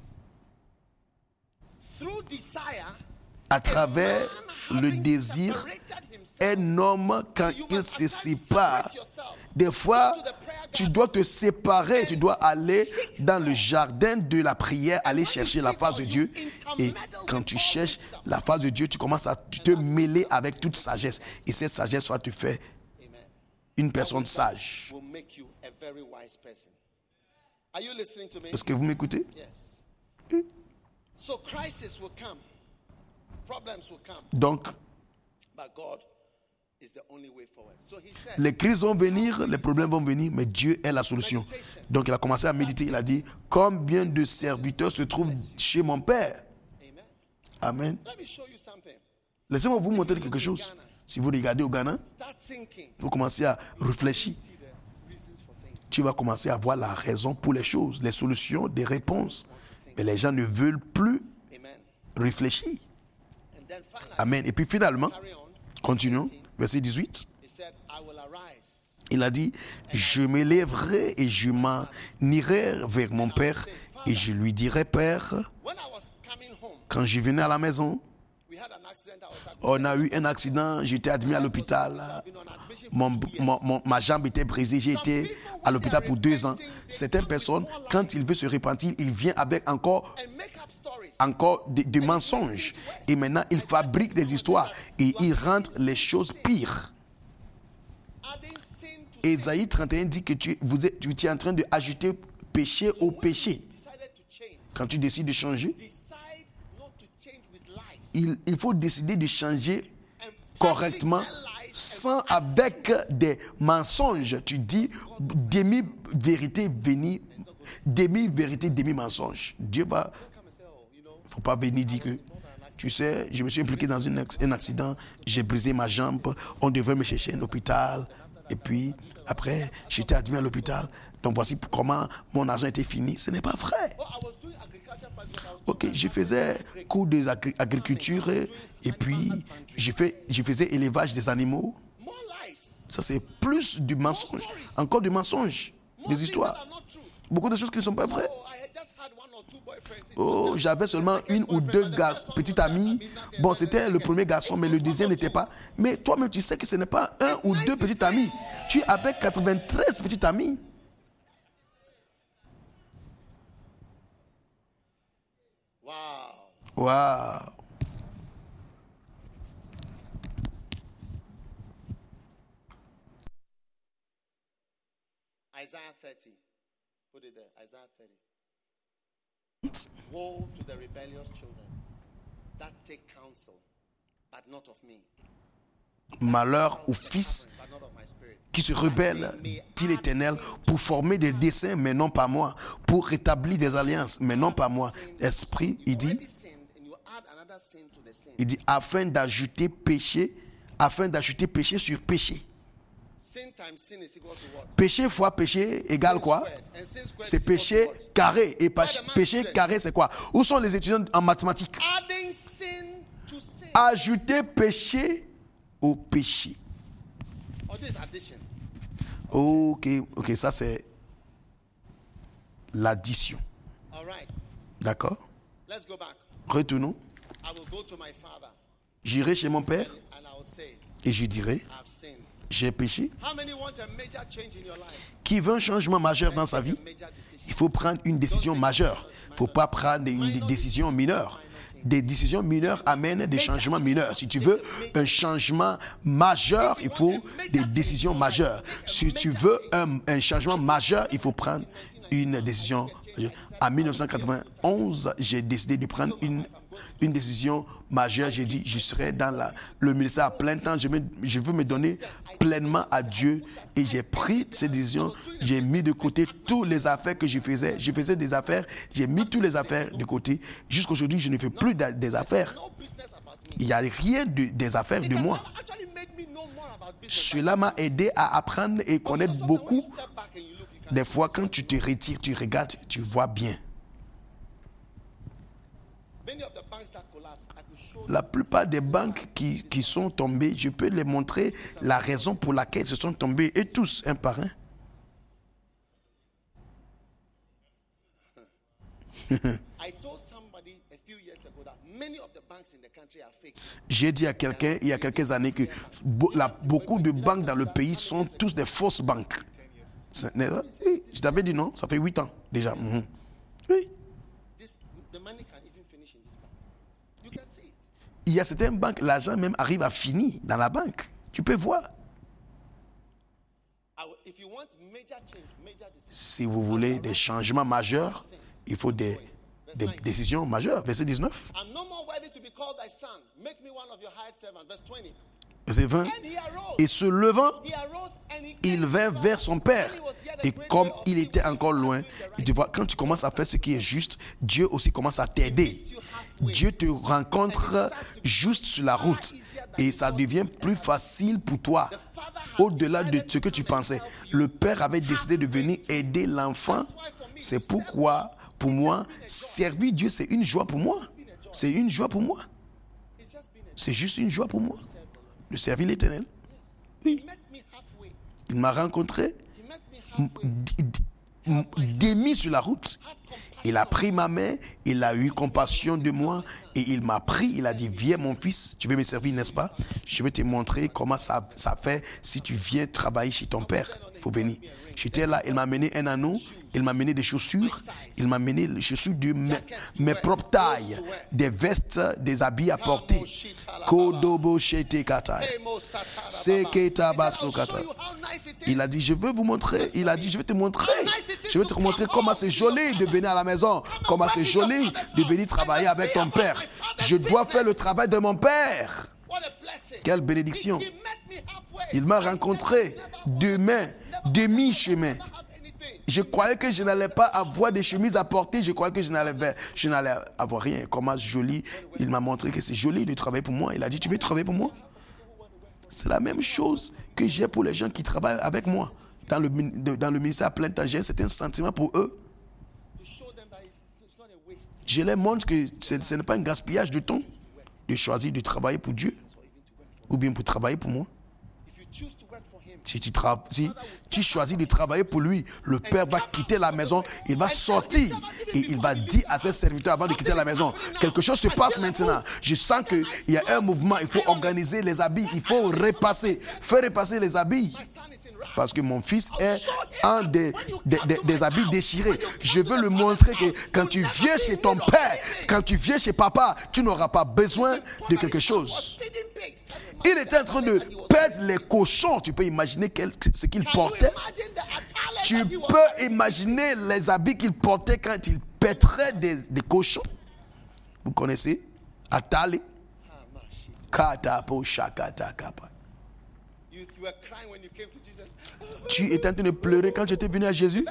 Through desire, à travers le désir, un homme, quand il se sépare, des fois, tu dois te séparer, tu dois aller dans le jardin de la prière, aller chercher la face de Dieu. Et quand tu cherches la face de Dieu, tu commences à te mêler avec toute sagesse. Et cette sagesse va te faire une personne sage. will make you a very wise person. Are you listening to me? Est-ce que vous m'écoutez? Yes. So crisis will come. Problems will come. Donc, But God is the only way forward. So he said, les crises vont venir, les problèmes vont venir, mais Dieu est la solution. Donc, il a commencé à méditer. Il a dit, combien de serviteurs se trouvent chez mon Père? Amen. Amen. Let me show you something. Laissez-moi vous montrer quelque chose. Si vous regardez au Ghana, Start thinking. vous commencez à réfléchir. See the reasons for things. Tu vas commencer à voir la raison pour les choses, les solutions, des réponses. Mais les gens ne veulent plus Amen. réfléchir. And then finally, Amen. Et puis finalement, carry on. continuons, verset dix-huit. He said, I will arise. Il a dit, je me lèverai et je m'en irai vers mon Père et je lui dirai, Père, When I was coming home, quand je venais à la maison, we had an accident. I was at on a eu un accident, j'étais admis à l'hôpital. been on admission Mon, mon- mon- ma jambe était brisée, j'ai été à l'hôpital pour deux ans. Certaines personnes, quand il veut se repentir, il vient avec encore, and make up stories. encore des, des mensonges. Et maintenant, il fabrique des histoires et il rend les choses pires. Adding sin to Ésaïe trente et un dit que tu, vous êtes, tu es en train d'ajouter péché au péché. decided to change. Quand tu décides de changer, Decide not to change with lies. il, il faut décider de changer And correctement sans avec des mensonges. Tu dis demi-vérité, venir, demi-vérité, demi-mensonge. Dieu va... come and say, oh, you know, Il ne faut pas venir dire que, tu sais, je me suis impliqué dans une, un accident, j'ai brisé ma jambe, on devait me chercher à l'hôpital. Et puis, après, j'étais admis à l'hôpital. Donc, voici comment mon argent était fini. Ce n'est pas vrai. oh, I was doing agriculture practice. I was Ok, je faisais cours d'agriculture et puis je, fais, je faisais élevage des animaux. more lies. Ça, c'est plus du mensonge. Encore du mensonge, More des things that histoires. are not true. Beaucoup de choses qui ne sont pas vraies. Oh, I had just had one or two boyfriends. Oh, j'avais seulement une ou deux garçons, petites amies. Bon, c'était le premier garçon, mais le deuxième n'était pas. Mais toi-même, tu sais que ce n'est pas un ou deux petites amies. Tu es avec quatre-vingt-treize petites amies. Wow. Waouh! Isaiah thirty. Put it there. Isaiah thirty. Woe to the rebellious children that take counsel, but not of me. Malheur aux fils But not of my spirit. qui se rebellent, dit l'Éternel, pour former des desseins, mais non pas moi, pour rétablir des alliances, mais non pas moi. Esprit, il dit, Already sinned, and you add another sin to the sin. il dit, afin d'ajouter péché, afin d'ajouter péché sur péché. Sin times sin is equal to what? Péché fois péché égale quoi? And sin squared C'est is equal péché to what? carré. Et pa- péché carré, c'est quoi? Où sont les étudiants en mathématiques? Adding sin to sin. Ajouter péché au péché. Or this addition. Ok, ok, ça c'est l'addition. All right. D'accord? Let's go back. Retournons. I will go to my father J'irai chez mon père and I will say, et je dirai, I've sinned. j'ai péché. How many want a major change in your life? Qui veut un changement majeur dans sa vie? A major decision. Il faut prendre une décision majeure. Il ne faut pas prendre une décision mineure. Des décisions mineures amènent des changements mineurs. Si tu veux un changement majeur, il faut des décisions majeures. Si tu veux un, un changement majeur, il faut prendre une décision majeure. En dix-neuf cent quatre-vingt-onze, j'ai décidé de prendre une, une décision majeure. J'ai dit, je serai dans la, le ministère à plein temps. Je, me, je veux me donner pleinement à Dieu. Et j'ai pris cette décision. J'ai mis de côté toutes les affaires que je faisais. Je faisais des affaires. J'ai mis toutes les affaires de côté. Jusqu'aujourd'hui, je ne fais plus de- des affaires. No business about me. Il n'y a rien de- des affaires de It has moi. actually made me know more about business. Cela m'a aidé à apprendre et connaître Sometimes beaucoup. when you step back and you look, you can't Des fois, quand tu te retires, tu regardes, tu vois bien. Many of the banks that collapsed, I could show La plupart des banques qui, qui sont tombées, je peux les montrer la raison pour laquelle elles se sont tombées, et tous, un par un. I told somebody a few years ago that many of the banks in the country are fake. J'ai dit à quelqu'un, il y a quelques années, que bo- la- beaucoup de banques dans le pays sont tous des fausses banques. C'est- n'est-ce pas? Oui, je t'avais dit non, ça fait huit ans déjà. Mhm. Oui. This, the money can even finish in this bank. You can see it. Il y a certaines banques, l'argent même arrive à finir dans la banque. Tu peux voir. I will- if you want major change, major decision, Si vous voulez des changements majeurs, il faut des, des décisions majeures. Verset dix-neuf, I'm no more worthy to be called thy son. Make me one of your hired servants. Verse twenty. verset vingt. And he arose. Et se levant, He arose and he il came vint to his vers father. son père. When he was yet a Et great comme way off, il he était was encore loin, doing the right tu vois, quand tu commences à faire ce qui est juste, Dieu aussi commence à t'aider. Dieu te rencontre juste sur la route. Et ça devient plus facile pour toi. Au-delà de ce que tu pensais. Le père avait décidé de venir aider l'enfant. C'est pourquoi, pour moi, servir Dieu, c'est une joie pour moi. C'est une joie pour moi. It's just been a C'est juste une joie pour moi. De servir l'Éternel. Oui. He met me halfway. Il m'a rencontré, He met me halfway. d- d- démis sur la route. Il a pris ma main, il a eu compassion de moi et il m'a pris, il a dit, viens mon fils, tu veux me servir, n'est-ce pas? Je vais te montrer comment ça, ça fait si tu viens travailler chez ton père. Il faut venir. J'étais là, il m'a amené un anneau, il m'a amené des chaussures, il m'a amené les chaussures de mes, mes propres tailles, des vestes, des habits à porter. Kodobo shete katai. Emo satara Seketa baba. He said, baso I'll kata. show you how nice it is. Il a dit, je veux vous montrer. Il a dit, je vais te montrer. Je vais te montrer comment c'est joli de venir à la maison. Comment c'est joli de venir travailler avec ton père. Je dois faire le travail de mon père. What a blessing. Quelle bénédiction. He met me halfway. Il m'a rencontré demain, demi-chemin. Je croyais que je n'allais pas avoir des chemises à porter. Je croyais que je n'allais, je n'allais avoir rien. Comment joli. Il m'a montré que c'est joli de travailler pour moi. Il a dit, tu veux travailler pour moi? C'est la même chose que j'ai pour les gens qui travaillent avec moi. Dans le, dans le ministère à plein temps, j'ai un certain sentiment pour eux. To show them that it's, it's not a waste. Je leur montre que ce, ce n'est pas un gaspillage de temps de choisir de travailler pour Dieu ou bien pour travailler pour moi. If you choose to work for him, Si tu, tra- si tu choisis de travailler pour lui, le père va quitter la maison, il va sortir et il va dire à ses serviteurs avant de quitter la maison, quelque chose se passe maintenant. Je sens qu'il y a un mouvement, il faut organiser les habits, il faut repasser, faire repasser les habits. son is in rags. Parce que mon fils est un des, des, des- des habits déchirés. Je veux lui montrer que quand tu viens chez ton père, quand tu viens chez papa, tu n'auras pas besoin de quelque chose. Feeding pigs. Il était en train de perdre les cochons. Tu peux imaginer quel- ce qu'il Can you portait. imagine the attire Tu that he was peux imaginer les habits qu'il portait quand il paîtrait des, des cochons. Vous connaissez? Atale. Katapo shakata kapa. You, you were crying when you came to Jesus. Tu étais en train de pleurer quand j'étais venu à Jésus.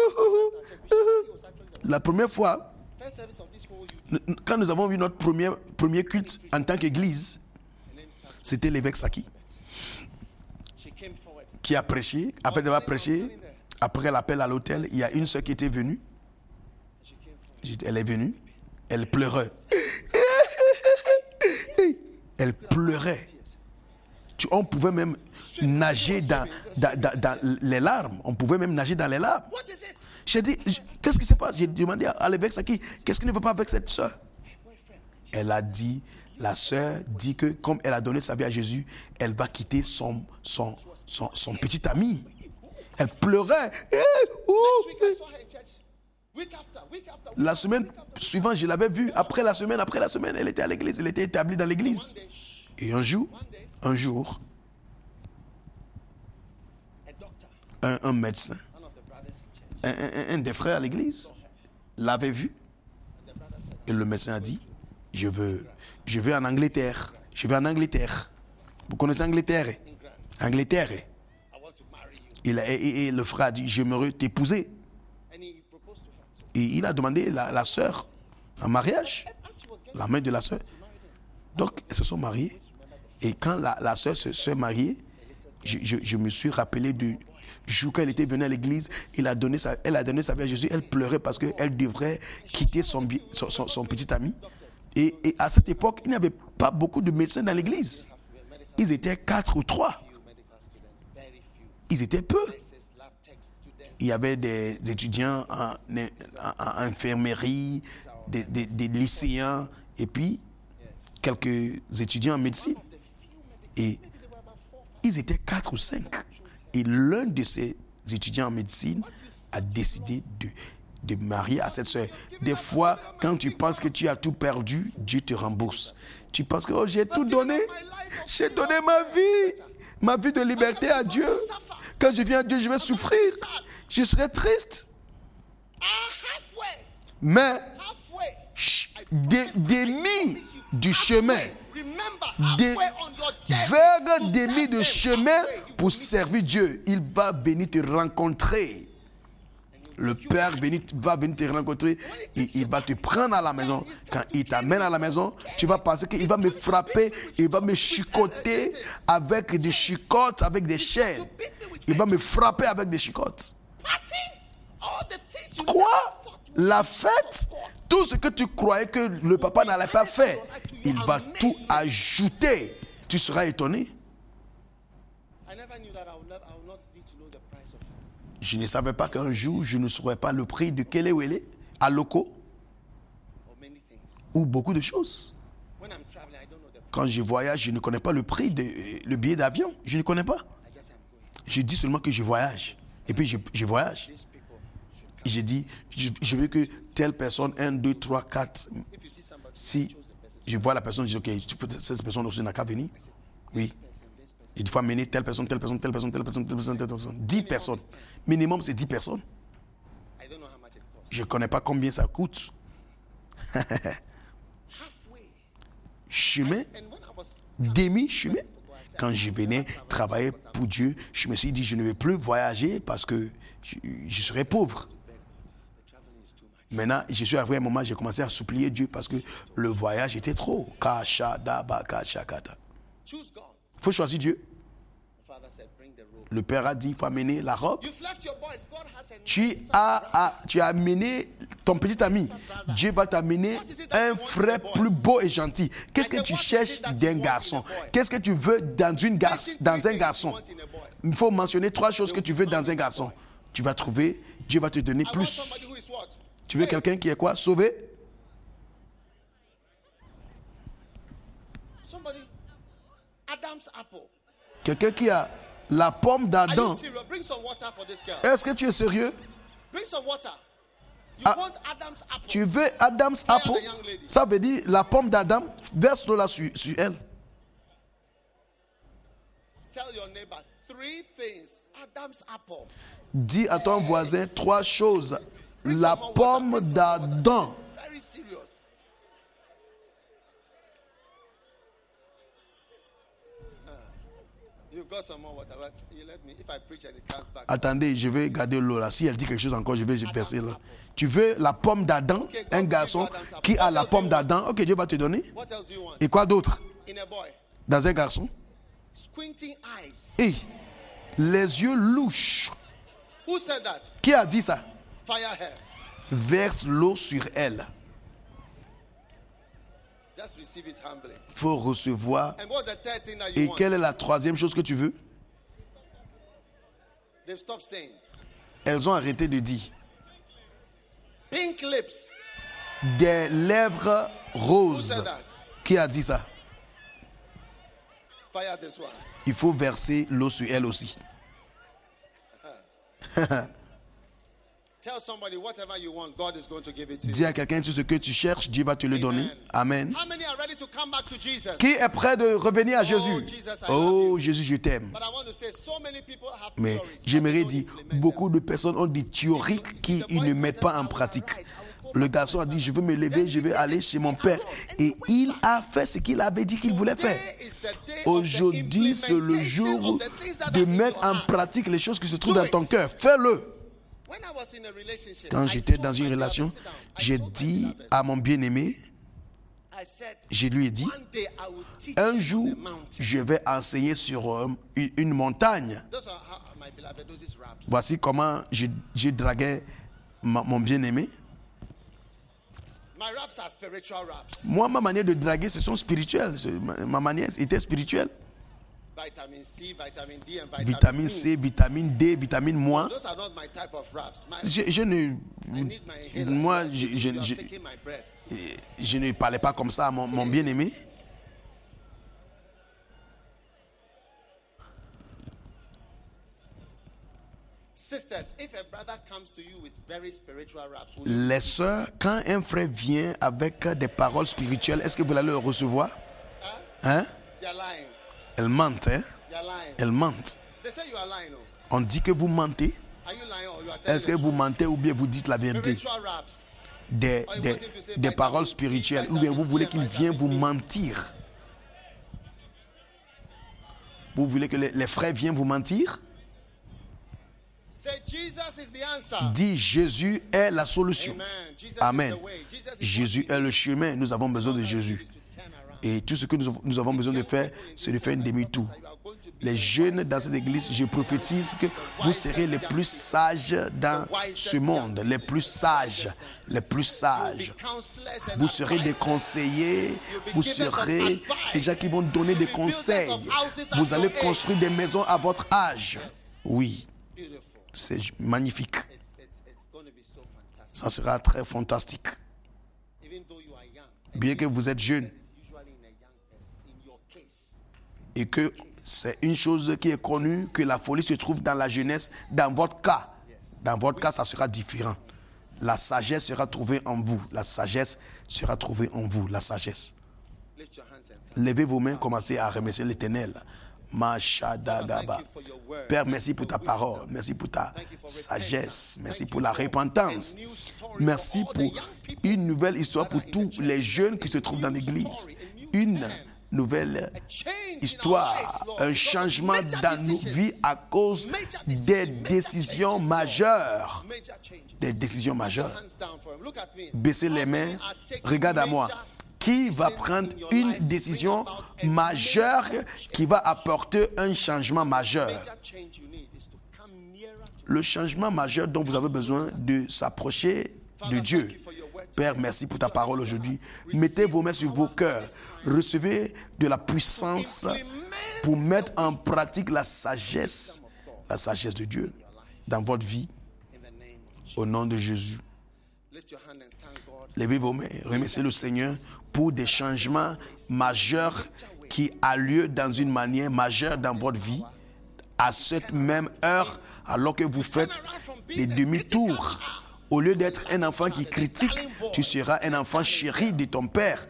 La première fois, First service of this whole you quand nous avons vu notre premier, premier culte en tant qu'église, c'était l'évêque Saki she came forward. qui a prêché. Après d'avoir prêché, après l'appel à l'hôtel, il y a une soeur qui était venue. Elle est venue, elle pleurait. Elle pleurait. Tu- On pouvait même nager dans, dans, dans- dans les larmes. On pouvait même nager dans les larmes. What is it? J'ai dit, je- qu'est-ce qui se passe? J'ai demandé à l'évêque Saki, qu'est-ce qui ne va pas avec cette soeur? Elle a dit, la soeur dit que comme elle a donné sa vie à Jésus, elle va quitter son, son, son, son petit ami. Elle pleurait. Eh, ouh. Week I saw her in church. Week after, week after. Week La after, semaine week after. suivante, je l'avais vue. Après la semaine, après la semaine, elle était à l'église. Elle était établie dans l'église. Et un jour, un jour, A doctor, un, un médecin, one of the brothers in church. un, un- un des frères à l'église, l'avait vue. The brother said, Et le médecin a dit, je veux, je vais en Angleterre. Je vais en Angleterre. Vous connaissez Angleterre? Angleterre. I want to marry you. Il a- et, et- et le frère a dit, j'aimerais t'épouser. And he proposed to her. Et il a demandé la, la sœur en mariage. As she was getting La main de la sœur. Donc, elles se sont mariées. Et quand la, la sœur se s'est mariée, je, je- je me suis rappelé du jour quand elle était venue à l'église. Il a donné sa, elle a donné sa vie à Jésus. Elle pleurait parce qu'elle devrait quitter son, bi- son, son- son petit ami. Et, et à cette époque, il n'y avait pas beaucoup de médecins dans l'église. Ils étaient quatre ou trois. few medical students, very few. Ils étaient peu. This is lab tech students. Il y avait des étudiants en, en- en infirmerie, des, des- des lycéens, et puis quelques étudiants en médecine. Et ils étaient quatre ou cinq. Et l'un de ces étudiants en médecine a décidé de, de marier à cette soeur. Des fois, quand tu penses que tu as tout perdu, Dieu te rembourse. Tu penses que oh, j'ai tout donné. J'ai donné ma vie, ma vie de liberté à Dieu. Quand je viens à Dieu, je vais souffrir. Je serai triste. Ah, halfway, Mais halfway. ch- des, des mis du chemin, Remember, des halfway on your journey vers to des serve mis de him, chemin halfway, you pour will meet servir Dieu. Il va venir te rencontrer. Le Père venir- va venir te rencontrer et il va te prendre à la maison. Quand il t'amène à la maison, tu vas penser qu'il va me frapper, il va me chicoter avec des chicottes, avec des chaînes. Il va me frapper avec des chicottes. party, all the things you Quoi? never thought you La fête, tout ce que tu croyais que le papa n'allait pas faire, il va tout ajouter. Tu seras étonné. I never knew that I would, never, I would not need to know the price of Je ne savais pas qu'un jour, je ne saurais pas le prix de Kelewele, à Loco, or many things. ou beaucoup de choses. When I'm traveling, I don't know the Quand je voyage, je ne connais pas le prix de le billet d'avion. Je ne connais pas. I just am going. Je dis seulement que je voyage. Et puis je, je voyage. These people should Et je dis, je, je veux que telle personne, un, deux, trois, quatre. if you see somebody Si je vois la personne, je dis, ok, cette personne aussi n'a qu'à venir. Oui. Il faut amener telle personne, telle personne, telle personne, telle personne, telle personne, telle personne. Dix personnes. Minimum, c'est dix personnes. I don't know how much it costs. Je ne connais pas combien ça coûte. Halfway. Chemin, And when I was demi-chemin. Quand je venais travailler pour Dieu, je me suis dit, je ne vais plus voyager parce que je, je serai pauvre. traveling is too much. Maintenant, je suis arrivé à un moment, j'ai commencé à supplier Dieu parce que le voyage était trop. Kashadaba, kashakata. Choose God. Il faut choisir Dieu. The father said, bring the robe. Le Père a dit, il faut amener la robe. You've left your boys. God has a Tu nice as, as- tu as amené ton petit ami. Dieu va t'amener un frère plus beau et gentil. Qu'est-ce que tu cherches d'un garçon? Qu'est-ce que tu veux dans, une garce, dans un garçon? Il faut mentionner trois choses que tu veux dans un garçon. Tu vas trouver, Dieu va te donner I want plus. somebody who is what? Tu veux quelqu'un qui est quoi? Sauvé? Somebody. Adam's apple. Quelqu'un qui a la pomme Are you d'Adam. serious? Bring some water for this girl. Est-ce que tu es sérieux? Bring some water. You Ah, want Adam's apple? Tu veux Adam's apple? Ça veut dire la pomme d'Adam. Verse-le là sur, sur elle. Tell your neighbor three things. Adam's apple. Dis à ton voisin trois choses. la pomme d'Adam. Very serious. Uh, You've got some more water. But you let me. If I preach and it comes back. Attendez, je vais garder l'eau là. Si elle dit quelque chose encore, je vais verser là. Tu veux la pomme d'Adam, un garçon qui a la pomme d'Adam. Ok, Dieu va te donner. What else do you want? Et quoi d'autre In a boy. dans un garçon? Squinting eyes. Et les yeux louches. Who said that? Qui a dit ça? Fire her. Verse l'eau sur elle. Just receive it humbly. Faut recevoir. And what's the third thing that you Et want? quelle est la troisième chose que tu veux? They've stopped saying. Elles ont arrêté de dire. Pink lips. Des lèvres roses. Qui a dit ça? Fire this one. Il faut verser l'eau sur elle aussi. Tell somebody whatever you want, God is going to give it to Dis you. à quelqu'un tout ce que tu cherches, Dieu va te le donner. Amen. How many are ready to come back to Jesus? Qui est prêt de revenir à Jésus? Oh Jésus, je t'aime. But I want to say so many people have Mais theories, but j'aimerais they don't dire, implement them. beaucoup de personnes ont des théories qu'ils ne mettent pas en pratique. Le garçon a dit, je veux me lever, je vais aller chez mon père. Et il a fait ce qu'il avait dit qu'il voulait faire. Aujourd'hui, c'est le jour de mettre en pratique les choses qui se trouvent dans ton cœur. Fais-le. When I was in a relationship, Quand I j'étais told dans my une beloved, relation, sit down. I j'ai told my dit beloved, à mon bien-aimé, I said, je lui ai dit, one day I will teach un you jour, on the mountain. je vais enseigner sur euh, une, une montagne. Those are how my beloved, those is raps. Voici comment je, je draguais ma- mon bien-aimé. My raps are spiritual raps. Moi, ma manière de draguer, ce sont spirituels. C'est- Ma, ma manière était spirituelle. Vitamin C, vitamin D, and vitamin, Vitamine E. C, vitamine D, vitamine moi. Those are not my type of raps. My, Je, je ne, I need my inhaler. moi, You je, are- je, you are je, taking my breath. je ne parlais pas comme ça à mon, mon bien-aimé. Sisters, if a brother comes to you with very spiritual raps, will you Les sœurs, quand un frère vient avec des paroles spirituelles, est-ce que vous allez le recevoir? Hein? They're lying. Elles mentent, hein? They're lying. Elles mentent. They say you are lying. Oh. On dit que vous mentez. Are you lying or you are telling Est-ce que the vous truth? mentez ou bien vous dites la vérité? Spiritual raps. Des, des, des paroles spirituelles ou bien vous voulez qu'il vienne vous mentir? Vous voulez que les, les frères viennent vous mentir? Say Jesus is the answer. Dis Jésus est la solution. Amen. Jesus Amen. is the way. Jesus is Jésus what est le chemin. Nous avons besoin de Jésus. is to turn around. Et tout ce que nous, nous avons besoin de faire, c'est de faire un demi-tour. Les jeunes dans cette église, je prophétise que vous serez les plus sages dans ce monde. Les plus sages. Les plus sages. Counselors and Vous serez des conseillers, vous serez des gens qui vont donner des conseils. Vous allez construire des maisons à votre âge. Oui, beautiful. c'est magnifique. It's, it's, it's going to be so fantastic. Ça sera très fantastique. Even though you are young, Bien que vous êtes jeune it's usually in a young person. In your case, et que c'est une chose qui est connue, que la folie se trouve dans la jeunesse. Dans votre cas, dans votre cas, ça sera différent. La sagesse sera trouvée en vous. La sagesse sera trouvée en vous. La sagesse. lift your hands and thank Levez vos mains, commencez à remercier l'Éternel. Mashadagaba. Père, merci pour ta parole. Merci pour ta sagesse. Merci pour la repentance. Merci pour une nouvelle histoire pour tous les jeunes qui se trouvent dans l'église. Une nouvelle histoire, un changement dans nos vies à cause des décisions majeures. major changes. Des décisions majeures. Hands down for him. Look at me. Baissez les mains, regarde à moi. Qui va prendre une décision majeure qui va apporter un changement majeur? Major change you need is to come nearer to Le changement majeur dont vous avez besoin de s'approcher de Dieu. Père, merci pour ta parole aujourd'hui. Mettez vos mains sur vos cœurs. Recevez de la puissance pour mettre en pratique la sagesse, la sagesse de Dieu dans votre vie in the name of Jesus. au nom de Jésus. Lift your hand and thank God. Levez vos mains, remerciez le Seigneur pour des changements majeurs qui a lieu dans une manière majeure dans votre vie à cette même heure alors que vous faites des demi-tours. Au lieu d'être un enfant qui critique, tu seras un enfant chéri de ton père.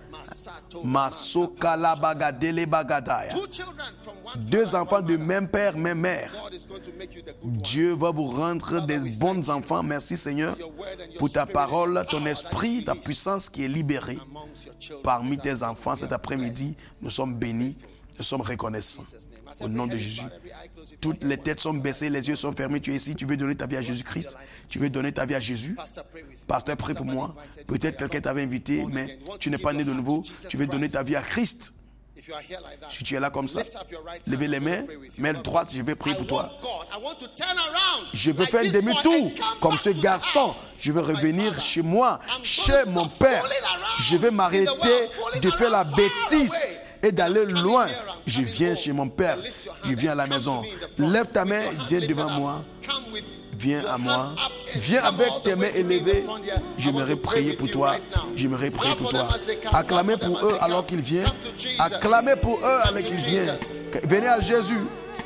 Masokala bagadele bagadaya. Two children from one Deux enfants de même père, même mère. God is going to Dieu va vous rendre des bons enfants. Merci Seigneur pour ta parole, ton esprit, ta puissance qui est libérée parmi tes enfants cet après-midi. Nous sommes bénis, nous sommes reconnaissants. Au nom de Jésus. Toutes les têtes sont baissées, les yeux sont fermés. Tu es ici, tu veux donner ta vie à Jésus-Christ. Tu veux donner ta vie à Jésus. Pasteur, prie pour moi. Peut-être quelqu'un t'avait invité, mais tu n'es pas né de nouveau. Tu veux donner ta vie à Christ. Si tu es là comme ça, levez les mains, main droite, je vais prier pour toi. Je veux faire un demi-tour comme ce garçon. Je veux revenir chez moi, chez mon père. Je vais m'arrêter de faire la bêtise et d'aller loin. Je viens chez mon père. Je viens à la maison. Lève ta main, viens devant moi. Viens à moi. Viens avec tes mains élevées. J'aimerais prier pour toi. J'aimerais prier pour toi. Acclamez pour eux alors qu'ils viennent. Acclamez pour eux alors qu'ils viennent. Venez à Jésus.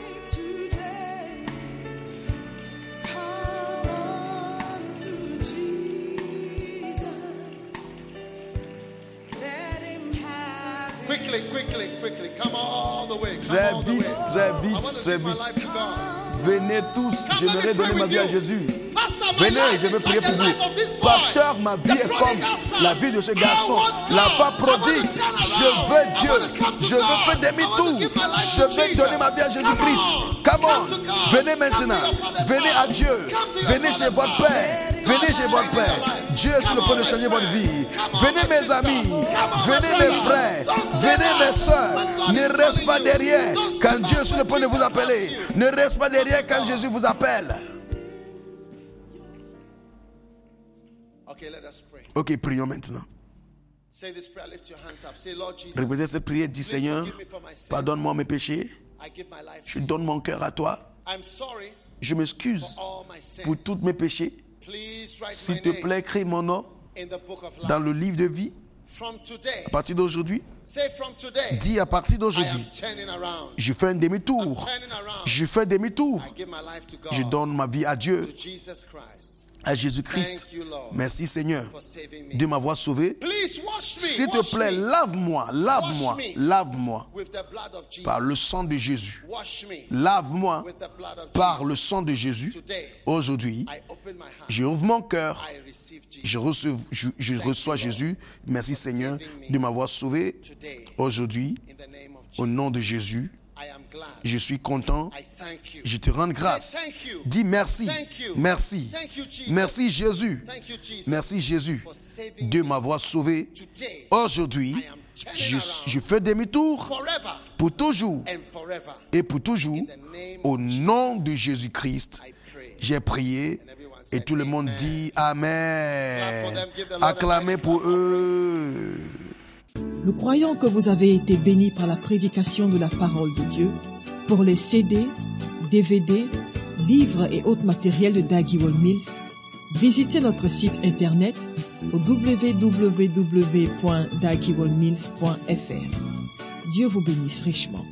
Quickly, quickly, quickly. Come all the way. Come Très all the vite, way. très I vite, want to très give my vite. life to God. Venez tous, Come, j'aimerais let me donner pray ma with vie à you. Jésus. Pastor, my Venez, life je is veux prier like the pour life vous. of this boy. Pasteur, ma vie The est prodigal comme son. la vie de ce I garçon. want God. L'enfant I want to prodigue. turn Je around. veux I Dieu. want to come to Je veux God. faire I want to demi-tour. give my life Je to veux Jesus. donner ma vie à Jésus-Christ. Come Come on. on. Come to God. Venez Come maintenant. to your father's Venez à house. Dieu. Come to your Venez chez father's votre house. Père. God Venez is chez votre changing Père. your life. Dieu est sur le Come point on, de my changer votre friend. vie. Come on, Venez my mes sister. amis. Come on, my Venez mes brother. frères. Don't stay Venez back. mes soeurs. When God Ne is reste calling pas you. derrière Don't stay quand back Dieu est sur le when point de vous Jesus appeler. calls you. Ne reste pas derrière quand Jésus vous appelle. Okay, let us pray. Ok, prions maintenant. Say this prayer. Lift your hands up. Say, Lord Jesus, Répétez cette prière. Dis, please Seigneur, forgive me for my sins. pardonne-moi mes péchés. I give my life Je to you. donne mon cœur à toi. I'm sorry Je m'excuse for all my sins. pour tous mes péchés. Please write my S'il te name plaît, écris mon nom in the book of life. dans le livre de vie. From today, À partir d'aujourd'hui, say from today, dis à partir I d'aujourd'hui, am turning around. je fais un I'm demi-tour. turning around. Je fais un demi-tour. I give my life to God. Je donne ma vie à Dieu, To Jesus Christ. à Jésus-Christ. Thank you, Lord, Merci Seigneur for saving me. de m'avoir sauvé. Please wash me. S'il te wash plaît, me lave-moi, lave-moi, Wash me. lave-moi with the blood of Jesus. par le sang de Jésus. Wash me Lave-moi with the blood of par Jesus. le sang de Jésus. Today, Aujourd'hui, I open my heart. je ouvre mon cœur. I receive Jesus. Je reçois, je, je reçois Jésus. Merci Seigneur de m'avoir sauvé. Today, Aujourd'hui, in the name of au Jesus, nom de Jésus, I am glad. je suis content. I thank you. Je te rends grâce. Say thank you. Dis merci. Thank you. Merci. Thank you, Jesus. Merci Jésus. Thank you, Jesus. Merci Jésus for saving de me. m'avoir sauvé. Today, Aujourd'hui, I am turning je, around je fais demi-tour forever pour toujours and forever. et pour toujours. In the name Au of nom de Jésus-Christ, I pray. j'ai prié And everyone et said tout le monde amen. dit Clap for Amen. them. Give the Lord a Acclamez mighty pour clap offering. eux. Nous croyons que vous avez été bénis par la prédication de la parole de Dieu. Pour les C D, D V D, livres et autres matériels de Dag Heward Mills, visitez notre site internet au w w w point dag heward mills point f r. Dieu vous bénisse richement.